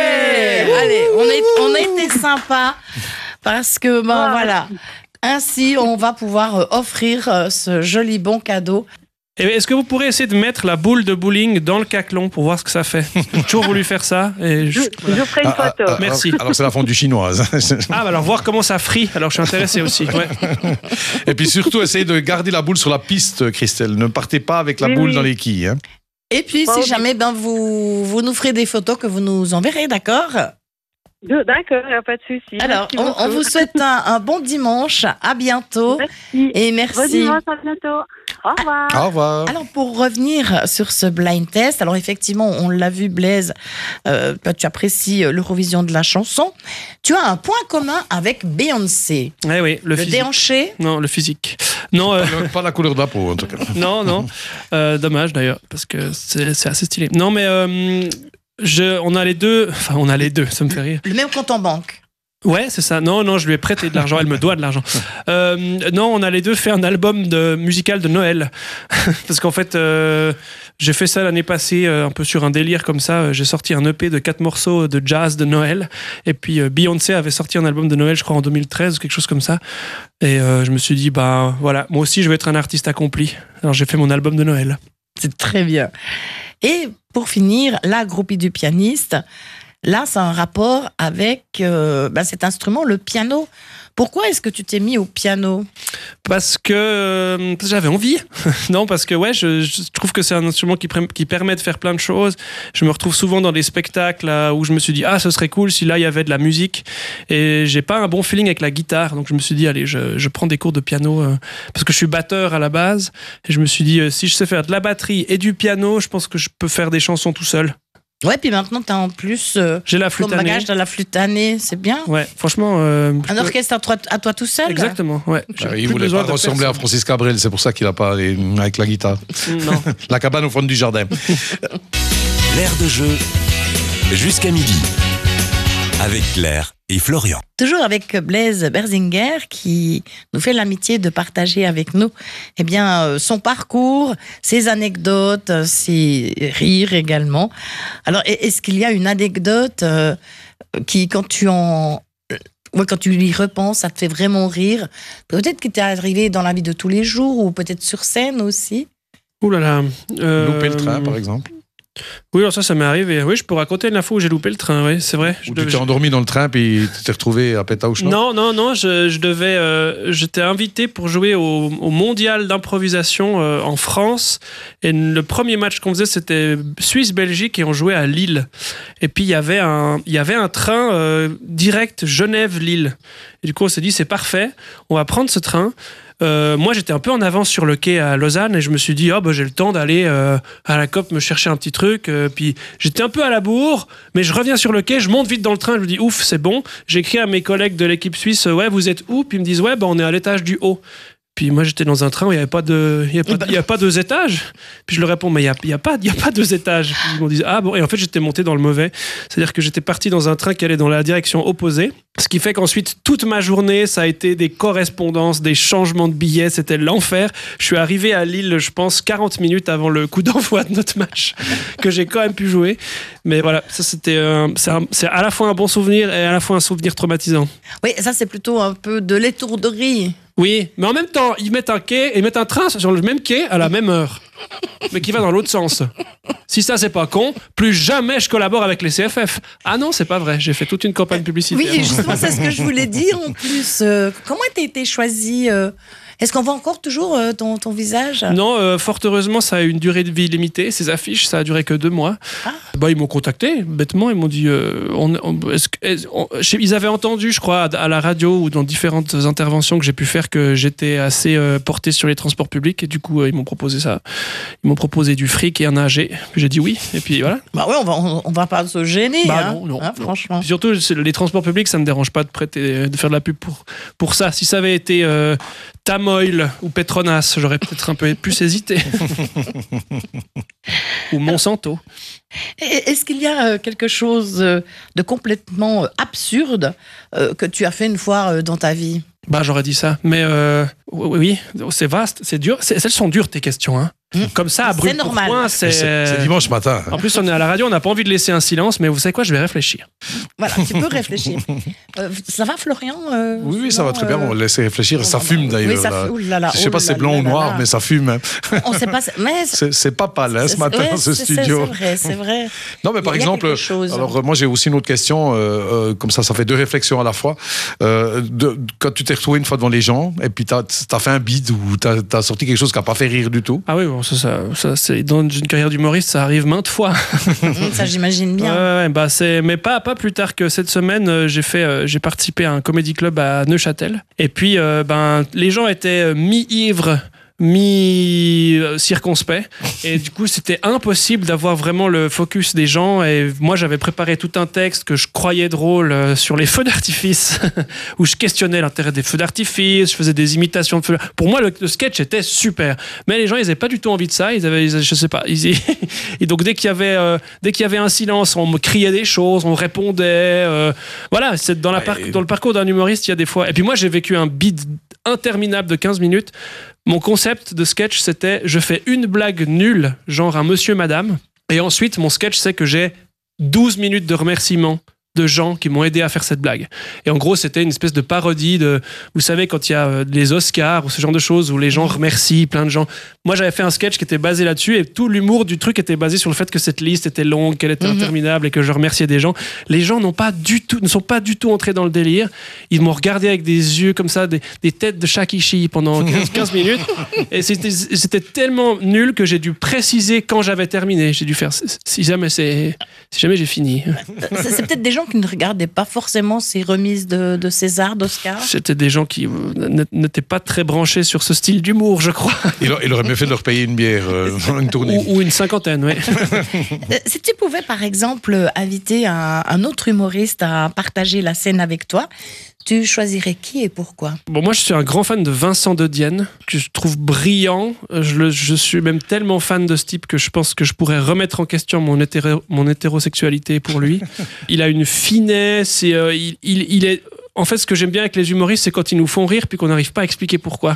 Speaker 3: Allez, on, est, on a été sympa parce que, ben
Speaker 5: Ah.
Speaker 3: voilà. Ainsi, on va pouvoir euh, offrir euh, ce joli bon cadeau.
Speaker 4: Et est-ce que vous pourrez essayer de mettre la boule de bowling dans le caclon pour voir ce que ça fait? J'ai toujours voulu faire ça. Et
Speaker 5: Je,
Speaker 4: je-
Speaker 5: je vous ferai une
Speaker 2: Ah,
Speaker 5: photo.
Speaker 2: ah, ah,
Speaker 4: Merci.
Speaker 2: Alors c'est la fondue chinoise.
Speaker 4: Ah, bah alors voir comment ça frit. Alors je suis intéressé aussi. Ouais.
Speaker 2: Et puis surtout, essayez de garder la boule sur la piste, Christelle. Ne partez pas avec la
Speaker 5: Oui,
Speaker 2: boule
Speaker 5: oui.
Speaker 2: dans les quilles. Hein.
Speaker 3: Et puis,
Speaker 5: Bon,
Speaker 3: si
Speaker 5: oui.
Speaker 3: jamais ben, vous, vous nous ferez des photos que vous nous enverrez, d'accord?
Speaker 5: De- D'accord, il n'y a pas de souci.
Speaker 3: Alors,
Speaker 5: Merci
Speaker 3: on, on
Speaker 5: beaucoup.
Speaker 3: vous souhaite un, un bon dimanche. À bientôt.
Speaker 5: Merci.
Speaker 3: Et
Speaker 5: Bon
Speaker 3: merci.
Speaker 5: dimanche, à bientôt. Au revoir.
Speaker 2: Au revoir.
Speaker 3: Alors, pour revenir sur ce blind test, alors effectivement, on l'a vu, Blaise, euh, toi, tu apprécies l'Eurovision de la chanson. Tu as un point commun avec Beyoncé.
Speaker 4: Ouais, oui, le,
Speaker 3: Le
Speaker 4: physique.
Speaker 3: déhanché.
Speaker 4: Non, le physique. Non, euh,
Speaker 2: Pas, pas la couleur de la peau, en tout cas.
Speaker 4: non, non. Euh, dommage d'ailleurs, parce que c'est c'est assez stylé. Non, mais euh, je, on a les deux. Enfin, on a les deux, ça me fait rire.
Speaker 3: Le même compte en banque.
Speaker 4: Ouais, c'est ça. Non, non, je lui ai prêté de l'argent. Elle me doit de l'argent. Euh, non, on a les deux fait un album de, musical de Noël. Parce qu'en fait, euh, j'ai fait ça l'année passée, euh, un peu sur un délire comme ça. J'ai sorti un E P de quatre morceaux de jazz de Noël. Et puis euh, Beyoncé avait sorti un album de Noël, je crois, en deux mille treize ou quelque chose comme ça. Et euh, je me suis dit, bah voilà, moi aussi, je vais être un artiste accompli. Alors j'ai fait mon album de Noël.
Speaker 3: C'est très bien. Et pour finir, la groupie du pianiste. Là, c'est un rapport avec euh, ben, cet instrument, le piano. Pourquoi est-ce que tu t'es mis au piano?
Speaker 4: Parce que, euh, parce que j'avais envie. Non, parce que ouais, je, je trouve que c'est un instrument qui, pré- qui permet de faire plein de choses. Je me retrouve souvent dans des spectacles là, où je me suis dit, ah, ce serait cool si là, il y avait de la musique. Et j'ai pas un bon feeling avec la guitare. Donc, je me suis dit, allez, je, je prends des cours de piano euh, parce que je suis batteur à la base. Et je me suis dit, euh, si je sais faire de la batterie et du piano, je pense que je peux faire des chansons tout seul.
Speaker 3: Ouais, puis maintenant, tu as en plus, euh,
Speaker 4: J'ai la flûte
Speaker 3: comme
Speaker 4: à nez.
Speaker 3: bagage de la flûte à nez, c'est bien.
Speaker 4: Ouais, franchement. euh, je
Speaker 3: Un
Speaker 4: peux-
Speaker 3: orchestre à toi, à toi tout seul.
Speaker 4: Exactement, ouais. J'ai
Speaker 2: Ah, il
Speaker 4: plus
Speaker 2: voulait
Speaker 4: besoin
Speaker 2: pas
Speaker 4: de
Speaker 2: ressembler à
Speaker 4: personne.
Speaker 2: Francis Cabrel, c'est pour ça qu'il a pas les- avec la guitare.
Speaker 4: Non.
Speaker 2: La cabane au fond du jardin.
Speaker 1: L'air de jeu jusqu'à midi. Avec Claire et Florian.
Speaker 3: Toujours avec Blaise Berzinger qui nous fait l'amitié de partager avec nous eh bien, euh, son parcours, ses anecdotes, euh, ses rires également. Alors, e- est-ce qu'il y a une anecdote euh, qui, quand tu en... Ouais, quand tu y repenses, ça te fait vraiment rire? Peut-être qu'il t'est arrivé dans la vie de tous les jours ou peut-être sur scène aussi.
Speaker 4: Ouh là là. euh,
Speaker 2: Louper le train, par exemple.
Speaker 4: Oui, alors ça, ça m'est arrivé. Oui, je peux raconter une fois où j'ai loupé le train, oui, c'est vrai. Je
Speaker 2: Ou
Speaker 4: devais-
Speaker 2: tu t'es endormi dans le train puis tu t'es retrouvé à Pétauche, non?
Speaker 4: Non, non, non, je, je devais, euh, j'étais invité pour jouer au, au mondial d'improvisation euh, en France. Et le premier match qu'on faisait, c'était Suisse-Belgique et on jouait à Lille. Et puis il y avait un, il y avait un train euh, direct Genève-Lille. Et du coup, on s'est dit, c'est parfait, on va prendre ce train. Euh, moi, j'étais un peu en avance sur le quai à Lausanne et je me suis dit, oh, bah, j'ai le temps d'aller euh, à la C O P me chercher un petit truc. Euh, puis j'étais un peu à la bourre, mais je reviens sur le quai, je monte vite dans le train, je me dis, ouf, c'est bon. J'écris à mes collègues de l'équipe suisse, ouais, vous êtes où? Puis ils me disent, ouais, bah, on est à l'étage du haut. Puis moi, j'étais dans un train où il n'y avait pas de, il y avait pas, de- il y a pas deux étages. Puis je leur réponds, mais il n'y a, il y a, pas, il y a pas deux étages. Puis ils m'ont dit, ah bon. Et en fait, j'étais monté dans le mauvais. C'est-à-dire que j'étais parti dans un train qui allait dans la direction opposée. Ce qui fait qu'ensuite, toute ma journée, ça a été des correspondances, des changements de billets. C'était l'enfer. Je suis arrivé à Lille, je pense, quarante minutes avant le coup d'envoi de notre match, que j'ai quand même pu jouer. Mais voilà, ça, c'était, euh, c'est, un- c'est à la fois un bon souvenir et à la fois un souvenir traumatisant.
Speaker 3: Oui, ça c'est plutôt un peu de l'étourderie.
Speaker 4: Oui, mais en même temps, ils mettent un quai et ils mettent un train sur le même quai à la même heure, mais qui va dans l'autre sens. Si ça, c'est pas con, plus jamais je collabore avec les C F F. Ah non, c'est pas vrai, j'ai fait toute une campagne publicitaire.
Speaker 3: Oui, justement, c'est ce que je voulais dire en plus. Euh, comment a été choisi euh, Est-ce qu'on voit encore toujours euh, ton, ton visage?
Speaker 4: Non, euh, fort heureusement, ça a une durée de vie limitée. Ces affiches, ça a duré que deux mois.
Speaker 3: Ah.
Speaker 4: Bah, ils m'ont contacté, bêtement. Ils m'ont dit... euh, on, on- est-ce que- est-ce- on- je sais- ils avaient entendu, je crois, à, à la radio ou dans différentes interventions que j'ai pu faire que j'étais assez euh, porté sur les transports publics. Et du coup, euh, ils m'ont proposé ça. Ils m'ont proposé du fric et un A G. J'ai dit oui. Et puis voilà.
Speaker 3: Bah ouais, on va, on, on va pas se gêner,
Speaker 4: Bah
Speaker 3: hein,
Speaker 4: non, non,
Speaker 3: hein,
Speaker 4: non.
Speaker 3: franchement.
Speaker 4: Puis surtout, c'est- les transports publics, ça me dérange pas de prêter, de faire de la pub pour, pour ça. Si ça avait été euh, Tamoil ou Petronas, j'aurais peut-être un peu plus hésité. Ou Monsanto.
Speaker 3: Et Est-ce qu'il y a euh, quelque chose euh, de complètement euh, absurde euh, que tu as fait une fois euh, dans ta vie?
Speaker 4: Bah, j'aurais dit ça. Mais euh, oui, oui, c'est vaste, c'est dur. C'est- Elles sont dures, tes questions. Hein.
Speaker 3: Mmh.
Speaker 4: Comme ça, à
Speaker 3: C'est
Speaker 4: brûle pour
Speaker 3: normal.
Speaker 4: point, c'est...
Speaker 2: C'est c'est dimanche matin.
Speaker 4: En plus, on est à la radio, on n'a pas envie de laisser un silence, mais vous savez quoi, je vais réfléchir.
Speaker 3: Voilà, tu peux réfléchir. Euh, ça va, Florian euh,
Speaker 2: Oui, oui, ça
Speaker 3: sinon,
Speaker 2: va très bien. On
Speaker 3: euh,
Speaker 2: va laisser réfléchir. Ça
Speaker 3: on va-
Speaker 2: fume d'ailleurs.
Speaker 3: Oui, ça
Speaker 2: là.
Speaker 3: fume. Ouh là là,
Speaker 2: Je sais
Speaker 3: oh
Speaker 2: pas si
Speaker 3: là
Speaker 2: c'est blanc
Speaker 3: là
Speaker 2: ou
Speaker 3: là
Speaker 2: noir,
Speaker 3: là.
Speaker 2: mais ça fume. hein.
Speaker 3: On sait pas. Mais
Speaker 2: C'est c'est pas pâle hein, ce
Speaker 3: c'est-
Speaker 2: matin,
Speaker 3: ouais,
Speaker 2: ce
Speaker 3: c'est- c'est-
Speaker 2: studio.
Speaker 3: C'est vrai, c'est vrai.
Speaker 2: Non, mais par
Speaker 3: Il y a
Speaker 2: exemple,
Speaker 3: quelque chose.
Speaker 2: alors euh, moi j'ai aussi une autre question, euh, euh, comme ça, ça fait deux réflexions à la fois. Euh, de, quand tu t'es retrouvé une fois devant les gens, et puis t'as as fait un bide ou t'as as sorti quelque chose qui n'a pas fait rire du tout.
Speaker 4: Ah oui, bon, ça, ça, ça, c'est dans une carrière d'humoriste, ça arrive maintes fois.
Speaker 3: Mmh, ça, j'imagine bien.
Speaker 4: Ouais, ouais, bah c'est, mais pas, pas plus tard que cette semaine, euh, j'ai fait, euh, j'ai participé à un comédie club à Neuchâtel. Et puis, euh, ben, les gens étaient euh, mi-ivres, mi-circonspects. Et du coup, c'était impossible d'avoir vraiment le focus des gens. Et moi, j'avais préparé tout un texte que je croyais drôle euh, sur les feux d'artifice, où je questionnais l'intérêt des feux d'artifice, je faisais des imitations de feux. Pour moi, le, le sketch était super. Mais les gens, ils n'avaient pas du tout envie de ça. Ils avaient, ils- je sais pas. Ils, et donc, dès qu'il y avait, euh, dès qu'il y avait un silence, on me criait des choses, on répondait. euh, voilà, c'est dans, la par-
Speaker 2: Ouais.
Speaker 4: dans le parcours d'un humoriste, il y a des fois. Et puis moi, j'ai vécu un bide interminable de quinze minutes. Mon concept de sketch, c'était je fais une blague nulle, genre un monsieur, madame. Et ensuite, mon sketch, c'est que j'ai douze minutes de remerciements de gens qui m'ont aidé à faire cette blague. Et en gros, c'était une espèce de parodie de... Vous savez, quand il y a euh, les Oscars ou ce genre de choses où les gens remercient plein de gens. Moi, j'avais fait un sketch qui était basé là-dessus et tout l'humour du truc était basé sur le fait que cette liste était longue, qu'elle était
Speaker 3: Mhm.
Speaker 4: interminable et que je remerciais des gens. Les gens n'ont pas du tout, ne sont pas du tout entrés dans le délire. Ils m'ont regardé avec des yeux comme ça, des, des têtes de Shakishi pendant quinze, quinze minutes. Et c'était, c'était tellement nul que j'ai dû préciser quand j'avais terminé. J'ai dû faire si jamais c'est, si jamais j'ai fini.
Speaker 3: C'est c'est peut-être des gens qui ne regardaient pas forcément ces remises de, de César, d'Oscar.
Speaker 4: C'était des gens qui euh, n- n'étaient pas très branchés sur ce style d'humour, je crois.
Speaker 2: Il, a- il aurait mieux fait de leur payer une bière, euh, une tournée.
Speaker 4: Ou, ou une cinquantaine, oui.
Speaker 3: Euh, Si tu pouvais, par exemple, inviter un, un autre humoriste à partager la scène avec toi, tu choisirais qui et pourquoi?
Speaker 4: Bon, moi, je suis un grand fan de Vincent de Dienne, que je trouve brillant. Je, le- je suis même tellement fan de ce type que je pense que je pourrais remettre en question mon, hétéro- mon hétérosexualité pour lui. Il a une finesse et euh, il, il- il est... En fait, ce que j'aime bien avec les humoristes, c'est quand ils nous font rire puis qu'on n'arrive pas à expliquer pourquoi.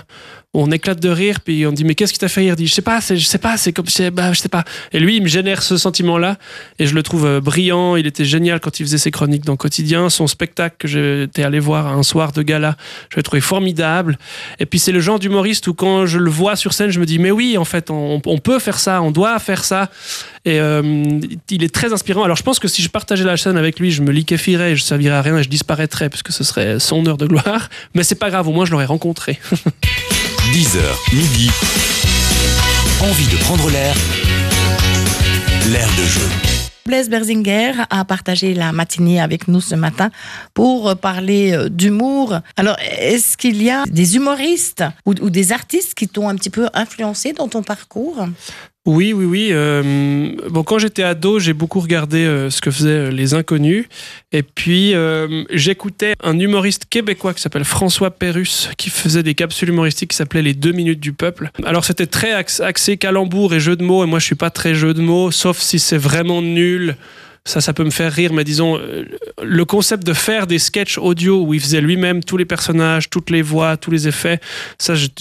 Speaker 4: on éclate de rire, puis on dit mais qu'est-ce qui t'a fait rire? Il dit je sais pas, c'est, je sais pas, c'est comme, je sais, bah, je sais pas. Et lui, il me génère ce sentiment-là, et je le trouve euh, brillant. Il était génial quand il faisait ses chroniques dans Quotidien. Son spectacle que j'étais allé voir un soir de gala, je l'ai trouvé formidable. Et puis c'est le genre d'humoriste où quand je le vois sur scène, je me dis mais oui, en fait, on, on peut faire ça, on doit faire ça. Et euh, il est très inspirant. Alors je pense que si je partageais la scène avec lui, je me liquéfierais, je servirais à rien et je disparaîtrais parce que ce serait son heure de gloire. Mais c'est pas grave, au moins je l'aurais rencontré.
Speaker 1: dix heures, midi. Envie de prendre l'air. L'air de jeu.
Speaker 3: Blaise Berzinger a partagé la matinée avec nous ce matin pour parler d'humour. Alors, est-ce qu'il y a des humoristes ou, ou des artistes qui t'ont un petit peu influencé dans ton parcours ?
Speaker 4: Oui, oui, oui. Euh, bon, quand j'étais ado, j'ai beaucoup regardé euh, ce que faisaient Les Inconnus. Et puis, euh, j'écoutais un humoriste québécois qui s'appelle François Pérusse, qui faisait des capsules humoristiques qui s'appelaient Les Deux Minutes du Peuple. Alors, c'était très axé calembour et jeu de mots. Et moi, je suis pas très jeu de mots, sauf si c'est vraiment nul. Ça, ça peut me faire rire, mais disons, le concept de faire des sketchs audio où il faisait lui-même tous les personnages, toutes les voix, tous les effets, ça, j'ai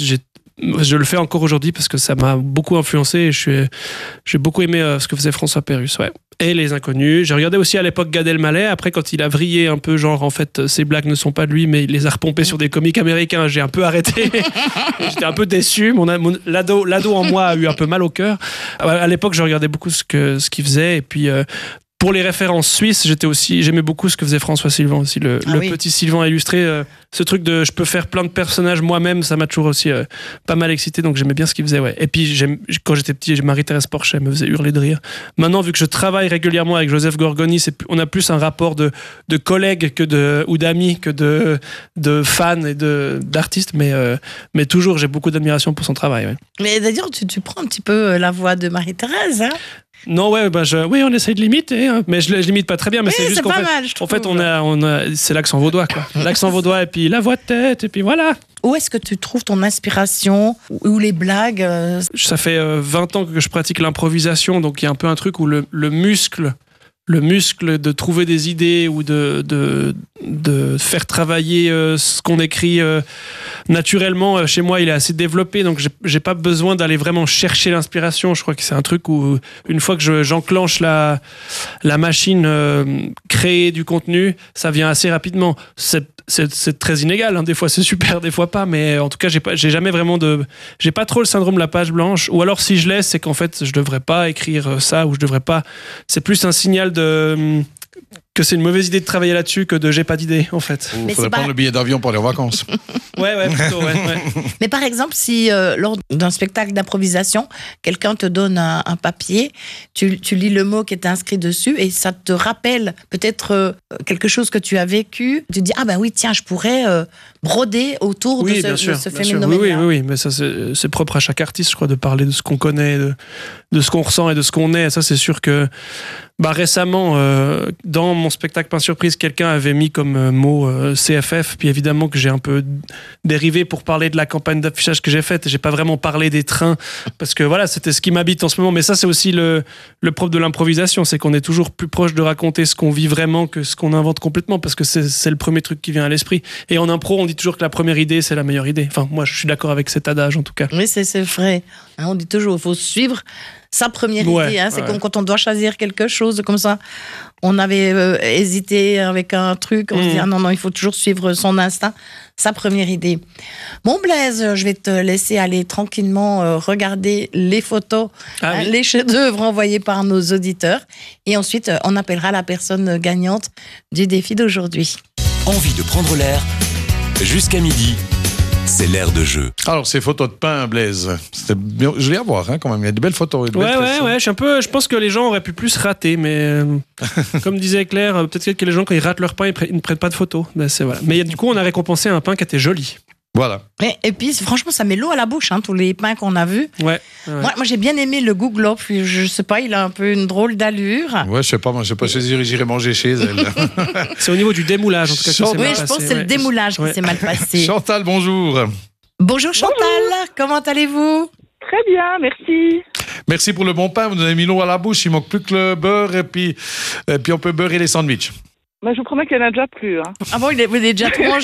Speaker 4: Je le fais encore aujourd'hui parce que ça m'a beaucoup influencé et je suis, j'ai beaucoup aimé euh, ce que faisait François Pérusse, ouais. Et Les Inconnus. J'ai regardé aussi à l'époque Gad Elmaleh. Après, quand il a vrillé un peu, genre, en fait, ces blagues ne sont pas de lui, mais il les a repompées sur des comiques américains, j'ai un peu arrêté. J'étais un peu déçu. Mon, mon, l'ado, l'ado en moi a eu un peu mal au cœur. À l'époque, je regardais beaucoup ce, que, ce qu'il faisait. Et puis, euh, pour les références suisses, j'étais aussi, j'aimais beaucoup ce que faisait François Sylvain aussi, le,
Speaker 3: ah
Speaker 4: le
Speaker 3: oui.
Speaker 4: petit Sylvain illustré. Euh, ce truc de je peux faire plein de personnages moi-même, ça m'a toujours aussi euh, pas mal excité, donc j'aimais bien ce qu'il faisait. Ouais. Et puis j'aime, quand j'étais petit, Marie-Thérèse Porchet me faisait hurler de rire. Maintenant, vu que je travaille régulièrement avec Joseph Gorgoni, c'est, on a plus un rapport de, de collègues que de, ou d'amis que de, de fans et de, d'artistes, mais, euh, mais toujours j'ai beaucoup d'admiration pour son travail. Ouais.
Speaker 3: Mais d'ailleurs, tu, tu prends un petit peu la voix de Marie-Thérèse, hein ?
Speaker 4: Non, ouais, bah je, oui, on essaye de l'imiter, hein, mais je, je l'imite pas très bien. Mais
Speaker 3: oui,
Speaker 4: c'est juste
Speaker 3: c'est
Speaker 4: qu'en
Speaker 3: pas
Speaker 4: fait,
Speaker 3: mal, je
Speaker 4: en fait,
Speaker 3: trouve.
Speaker 4: on a, on a, c'est l'accent vaudois, quoi. L'accent vaudois et puis la voix de tête et puis voilà.
Speaker 3: Où est-ce que tu trouves ton inspiration ou les blagues euh...
Speaker 4: Ça fait euh, vingt ans que je pratique l'improvisation, donc il y a un peu un truc où le, le muscle. Le muscle de trouver des idées ou de, de, de faire travailler euh, ce qu'on écrit euh, naturellement, euh, chez moi, il est assez développé, donc j'ai, j'ai pas besoin d'aller vraiment chercher l'inspiration. Je crois que c'est un truc où, une fois que je, j'enclenche la, la machine euh, créer du contenu, ça vient assez rapidement. C'est, c'est, c'est très inégal, hein. Des fois c'est super, des fois pas, mais en tout cas, j'ai, pas, j'ai jamais vraiment de... J'ai pas trop le syndrome de la page blanche, ou alors si je l'ai, c'est qu'en fait, je devrais pas écrire ça, ou je devrais pas... C'est plus un signal de De, que c'est une mauvaise idée de travailler là-dessus que de j'ai pas d'idée en fait.
Speaker 2: Il faudrait prendre pas... le billet d'avion pour aller en vacances.
Speaker 4: ouais, ouais, plutôt, ouais, ouais.
Speaker 3: Mais par exemple, si euh, lors d'un spectacle d'improvisation, quelqu'un te donne un, un papier, tu, tu lis le mot qui est inscrit dessus et ça te rappelle peut-être euh, quelque chose que tu as vécu, tu te dis ah ben oui tiens je pourrais euh, broder autour
Speaker 4: oui,
Speaker 3: de ce,
Speaker 4: bien sûr,
Speaker 3: de ce
Speaker 4: bien
Speaker 3: phénomène.
Speaker 4: Sûr. Oui, oui, oui, mais ça c'est, c'est propre à chaque artiste, je crois, de parler de ce qu'on connaît, de, de ce qu'on ressent et de ce qu'on est. Ça c'est sûr que bah, récemment, euh, dans mon spectacle Pain Surprise, quelqu'un avait mis comme euh, mot euh, C F F, puis évidemment que j'ai un peu dérivé pour parler de la campagne d'affichage que j'ai faite. J'ai pas vraiment parlé des trains, parce que voilà, c'était ce qui m'habite en ce moment. Mais ça, c'est aussi le, le propre de l'improvisation, c'est qu'on est toujours plus proche de raconter ce qu'on vit vraiment que ce qu'on invente complètement, parce que c'est, c'est le premier truc qui vient à l'esprit. Et en impro, on dit toujours que la première idée, c'est la meilleure idée. Enfin, moi, je suis d'accord avec cet adage, en tout cas.
Speaker 3: Oui, c'est, c'est vrai. Hein, on dit toujours, il faut suivre sa première
Speaker 4: ouais,
Speaker 3: idée. Hein. C'est
Speaker 4: ouais.
Speaker 3: comme quand on doit choisir quelque chose comme ça. On avait euh, hésité avec un truc, on mmh. se dit ah non, non, il faut toujours suivre son instinct, sa première idée. Bon Blaise, je vais te laisser aller tranquillement euh, regarder les photos,
Speaker 4: ah,
Speaker 3: hein,
Speaker 4: oui.
Speaker 3: les chefs-d'œuvre envoyés par nos auditeurs. Et ensuite, euh, on appellera la personne gagnante du défi d'aujourd'hui.
Speaker 1: Envie de prendre l'air jusqu'à midi. C'est l'air de jeu.
Speaker 2: Alors, ces photos de pain, Blaise, c'était bien, je vais y avoir hein, quand même. Il y a de belles photos. De
Speaker 4: ouais,
Speaker 2: belles
Speaker 4: ouais, ouais. Je suis un peu. Je pense que les gens auraient pu plus rater, mais euh, comme disait Claire, euh, peut-être que les gens quand ils ratent leur pain, ils, pre- ils ne prennent pas de photos. Ben, c'est voilà. Mais du coup, on a récompensé un pain qui était joli.
Speaker 2: Voilà.
Speaker 3: Et, et puis, franchement, ça met l'eau à la bouche, hein, tous les pains qu'on a vus.
Speaker 4: Ouais. ouais.
Speaker 3: Moi, moi, j'ai bien aimé le gouglof. Je sais pas, il a un peu une drôle d'allure.
Speaker 2: Ouais, je sais pas, moi, je sais pas si j'irai manger chez elle.
Speaker 4: C'est au niveau du démoulage, en tout cas.
Speaker 2: Chant-
Speaker 4: que
Speaker 3: Oui,
Speaker 4: c'est mal
Speaker 3: je
Speaker 4: passé,
Speaker 3: pense que c'est
Speaker 4: ouais.
Speaker 3: le démoulage
Speaker 4: Ouais.
Speaker 3: qui s'est mal passé.
Speaker 2: Chantal, bonjour.
Speaker 3: Bonjour Chantal, comment allez-vous ?
Speaker 5: Très bien, merci.
Speaker 2: Merci pour le bon pain. Vous nous avez mis l'eau à la bouche. Il manque plus que le beurre et puis, et puis on peut beurrer les sandwichs.
Speaker 5: Bah, je vous promets qu'il n'y en a déjà plus. Hein.
Speaker 3: Ah bon, vous avez déjà tout mangé ?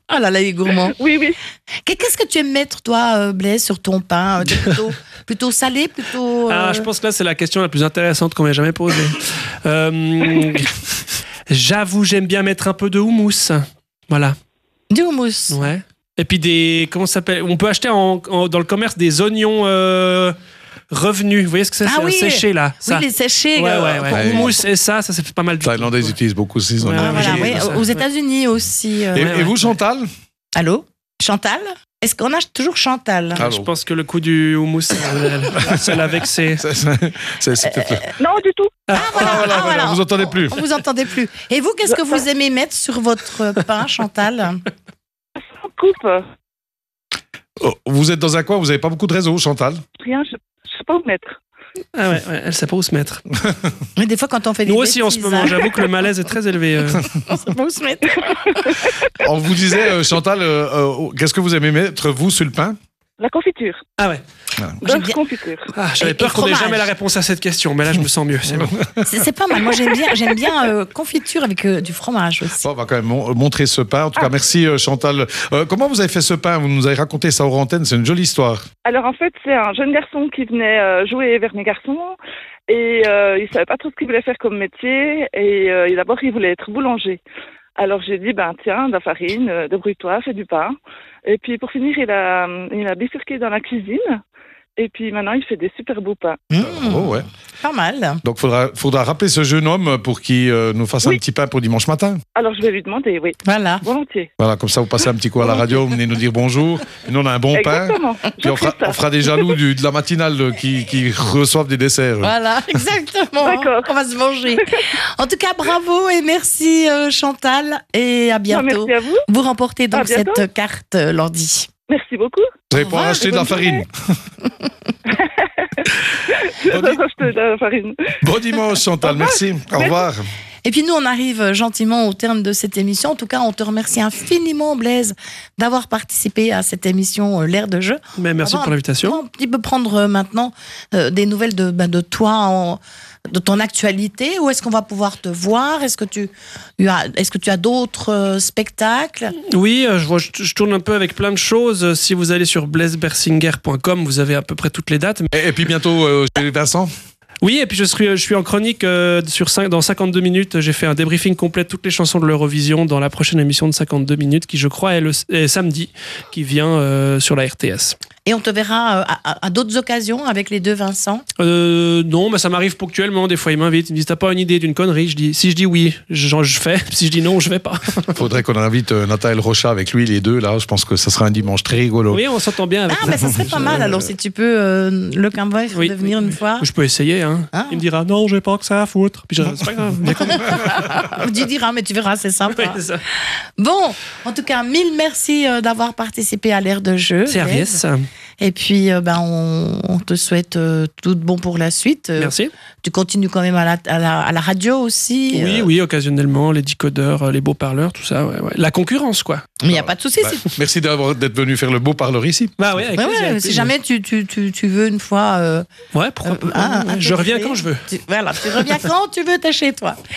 Speaker 3: Ah là là, il est gourmand.
Speaker 5: Oui, oui.
Speaker 3: Qu'est-ce que tu aimes mettre, toi, euh, Blaise, sur ton pain? T'es plutôt, plutôt salé, plutôt... euh,
Speaker 4: Ah, je pense que là, c'est la question la plus intéressante qu'on m'ait jamais posée. Euh, J'avoue, j'aime bien mettre un peu de houmous. Voilà.
Speaker 3: Du houmous.
Speaker 4: Ouais. Et puis des... Comment ça s'appelle? On peut acheter en, en- dans le commerce des oignons euh, revenus. Vous voyez ce que c'est?
Speaker 3: Ah
Speaker 4: C'est un
Speaker 3: oui.
Speaker 4: séché, là. Ça.
Speaker 3: Oui, les séchés.
Speaker 4: Ouais,
Speaker 3: euh,
Speaker 4: ouais, ouais.
Speaker 2: Ouais.
Speaker 4: Houmous et ça, ça, ça fait pas mal de
Speaker 2: Thaïlandais, ils utilisent beaucoup ces
Speaker 4: Ouais,
Speaker 2: oignons.
Speaker 3: Ah,
Speaker 4: ouais,
Speaker 3: voilà,
Speaker 4: j'ai
Speaker 3: oui,
Speaker 4: vu ça.
Speaker 3: aux États-Unis aussi. euh.
Speaker 2: Et,
Speaker 4: Ouais,
Speaker 2: et vous,
Speaker 4: ouais.
Speaker 2: Chantal?
Speaker 3: Allô? Chantal? Est-ce qu'on a toujours Chantal?
Speaker 2: Ah.
Speaker 4: Je pense que le coup du houmous, ça ça l'a vexé.
Speaker 2: C'est- c'est- c'est- c'était-
Speaker 5: Non, du tout.
Speaker 3: Ah, voilà,
Speaker 2: Ah, voilà,
Speaker 3: ah,
Speaker 2: voilà, vous entendez plus.
Speaker 3: On vous entendez plus. Et vous, qu'est-ce que vous aimez mettre sur votre pain, Chantal?
Speaker 5: On coupe.
Speaker 2: Oh, vous êtes dans un coin, vous n'avez pas beaucoup de réseau, Chantal?
Speaker 5: Rien, je ne sais pas où mettre.
Speaker 4: Ah ouais, ouais, elle sait pas où se mettre.
Speaker 3: Mais des fois, quand on fait des
Speaker 4: Nous aussi en ce
Speaker 3: bêtises,
Speaker 4: moment,
Speaker 3: hein,
Speaker 4: j'avoue que le malaise est très élevé. euh.
Speaker 3: on sait pas où se mettre.
Speaker 2: On vous disait, euh, Chantal, euh, euh, qu'est-ce que vous aimez mettre, vous, sur le pain?
Speaker 5: La confiture.
Speaker 4: Ah ouais.
Speaker 3: J'aime
Speaker 5: Beurre
Speaker 3: bien.
Speaker 5: confiture.
Speaker 4: Ah, j'avais
Speaker 3: Et-
Speaker 4: peur
Speaker 3: et
Speaker 4: qu'on n'ait
Speaker 3: fromage.
Speaker 4: jamais la réponse à cette question, mais là je me sens mieux. C'est bon.
Speaker 3: C'est c'est pas mal. Moi, j'aime bien, j'aime bien euh, confiture avec euh, du fromage aussi.
Speaker 2: Bon, on va quand même mon- montrer ce pain. En tout cas, merci, euh, Chantal. Euh, comment vous avez fait ce pain? Vous nous avez raconté ça hors antenne, c'est une jolie histoire.
Speaker 5: Alors en fait, c'est un jeune garçon qui venait euh, jouer vers mes garçons et euh, il savait pas trop ce qu'il voulait faire comme métier et, euh, et d'abord il voulait être boulanger. Alors j'ai dit ben tiens, de la farine, euh, débrouille-toi, fais du pain. Et puis pour finir, il a il a bifurqué dans la cuisine et puis maintenant il fait des super beaux pains.
Speaker 3: Mmh,
Speaker 2: Oh, ouais.
Speaker 3: Pas mal.
Speaker 2: Donc, il faudra, faudra rappeler ce jeune homme pour qu'il euh, nous fasse
Speaker 5: Oui.
Speaker 2: un petit pain pour dimanche matin.
Speaker 5: Alors je vais lui demander, oui,
Speaker 3: Voilà.
Speaker 5: volontiers.
Speaker 2: Voilà, comme ça, vous passez un petit coup à la radio, vous venez nous dire bonjour. Et nous, on a un bon pain.
Speaker 5: Exactement.
Speaker 2: Puis
Speaker 5: Je
Speaker 2: on
Speaker 5: ferai
Speaker 2: fera,
Speaker 5: ça.
Speaker 2: on fera des jaloux du- de la matinale euh, qui, qui reçoivent des desserts.
Speaker 3: Voilà, exactement.
Speaker 5: D'accord.
Speaker 3: On va se manger. En tout cas, bravo et merci euh, Chantal et à
Speaker 5: Ah,
Speaker 3: bientôt.
Speaker 5: merci à vous.
Speaker 3: Vous remportez donc
Speaker 5: À bientôt.
Speaker 3: cette carte euh, lundi.
Speaker 5: Merci beaucoup.
Speaker 2: Vous allez
Speaker 3: Au
Speaker 2: pouvoir
Speaker 3: revoir
Speaker 2: acheter
Speaker 5: et
Speaker 2: de la
Speaker 5: bonne
Speaker 2: farine.
Speaker 5: Je
Speaker 2: Bon,
Speaker 5: vais acheter de la farine.
Speaker 2: Bon dimanche, Chantal. Merci. Au revoir.
Speaker 3: Et puis nous, on arrive gentiment au terme de cette émission. En tout cas, on te remercie infiniment, Blaise, d'avoir participé à cette émission euh, L'air de jeu.
Speaker 4: Mais merci
Speaker 3: On va
Speaker 4: pour l'invitation.
Speaker 3: Un petit peu prendre euh, maintenant euh, des nouvelles de, ben, de toi, en- de ton actualité. Où est-ce qu'on va pouvoir te voir? Est-ce que tu, tu as, est-ce que tu as d'autres euh, spectacles?
Speaker 4: Oui, euh, je, vois- je, je tourne un peu avec plein de choses. Euh, Si vous allez sur blaise bersinger point com, vous avez à peu près toutes les dates.
Speaker 2: Et, et puis bientôt, euh, chez Vincent.
Speaker 4: Oui, et puis je suis, je suis en chronique euh, sur cinq, dans cinquante-deux minutes. J'ai fait un débriefing complet de toutes les chansons de l'Eurovision dans la prochaine émission de cinquante-deux minutes qui, je crois, est, le, est samedi, qui vient euh, sur la R T S.
Speaker 3: Et on te verra euh, à, à- à d'autres occasions avec les deux Vincent.
Speaker 4: Euh, non, mais ça m'arrive ponctuellement. Des fois, ils m'invitent. Ils me disent t'as pas une idée d'une connerie? Je dis si je dis oui, je, je fais. Si je dis non, je vais pas.
Speaker 2: Il faudrait qu'on invite euh, Nathalie Rocha avec lui, les deux. Là, je pense que ça sera un dimanche très rigolo.
Speaker 4: Oui, on s'entend bien avec
Speaker 3: Ah, mais ça serait pas mal. Alors, si tu peux, euh, le Cowboy,
Speaker 4: Oui,
Speaker 3: devenir
Speaker 4: oui,
Speaker 3: une
Speaker 4: oui.
Speaker 3: fois.
Speaker 4: Je peux essayer. Hein.
Speaker 3: Ah.
Speaker 4: Il me dira non, j'ai pas que ça à foutre. Puis je, c'est pas grave.
Speaker 3: Tu diras, mais tu verras, c'est sympa.
Speaker 4: Oui, c'est ça.
Speaker 3: Bon, en tout cas, mille merci euh, d'avoir participé à l'ère de jeu. Blaise.
Speaker 4: Service.
Speaker 3: Et puis, euh, ben, on, on te souhaite euh, tout de bon pour la suite. Euh,
Speaker 4: Merci.
Speaker 3: Tu continues quand même à la, à la, à la radio aussi.
Speaker 4: Oui,
Speaker 3: euh,
Speaker 4: oui, occasionnellement, les décodeurs, les beaux parleurs, tout ça. Ouais, ouais. La concurrence, quoi.
Speaker 3: Mais il n'y a pas de souci.
Speaker 2: Bah,
Speaker 3: si-
Speaker 2: merci d'avoir- d'être venu faire le beau parleur ici.
Speaker 4: Bah ouais, avec
Speaker 3: Ouais,
Speaker 4: plaisir,
Speaker 3: ouais,
Speaker 4: avec
Speaker 3: si
Speaker 4: plaisir.
Speaker 3: jamais tu, tu, tu, tu veux une fois. euh,
Speaker 4: Ouais, pourquoi
Speaker 3: euh,
Speaker 4: pas.
Speaker 3: un- un
Speaker 4: Je reviens
Speaker 3: café,
Speaker 4: quand je veux.
Speaker 3: tu- voilà, tu reviens quand tu veux, t'es chez toi.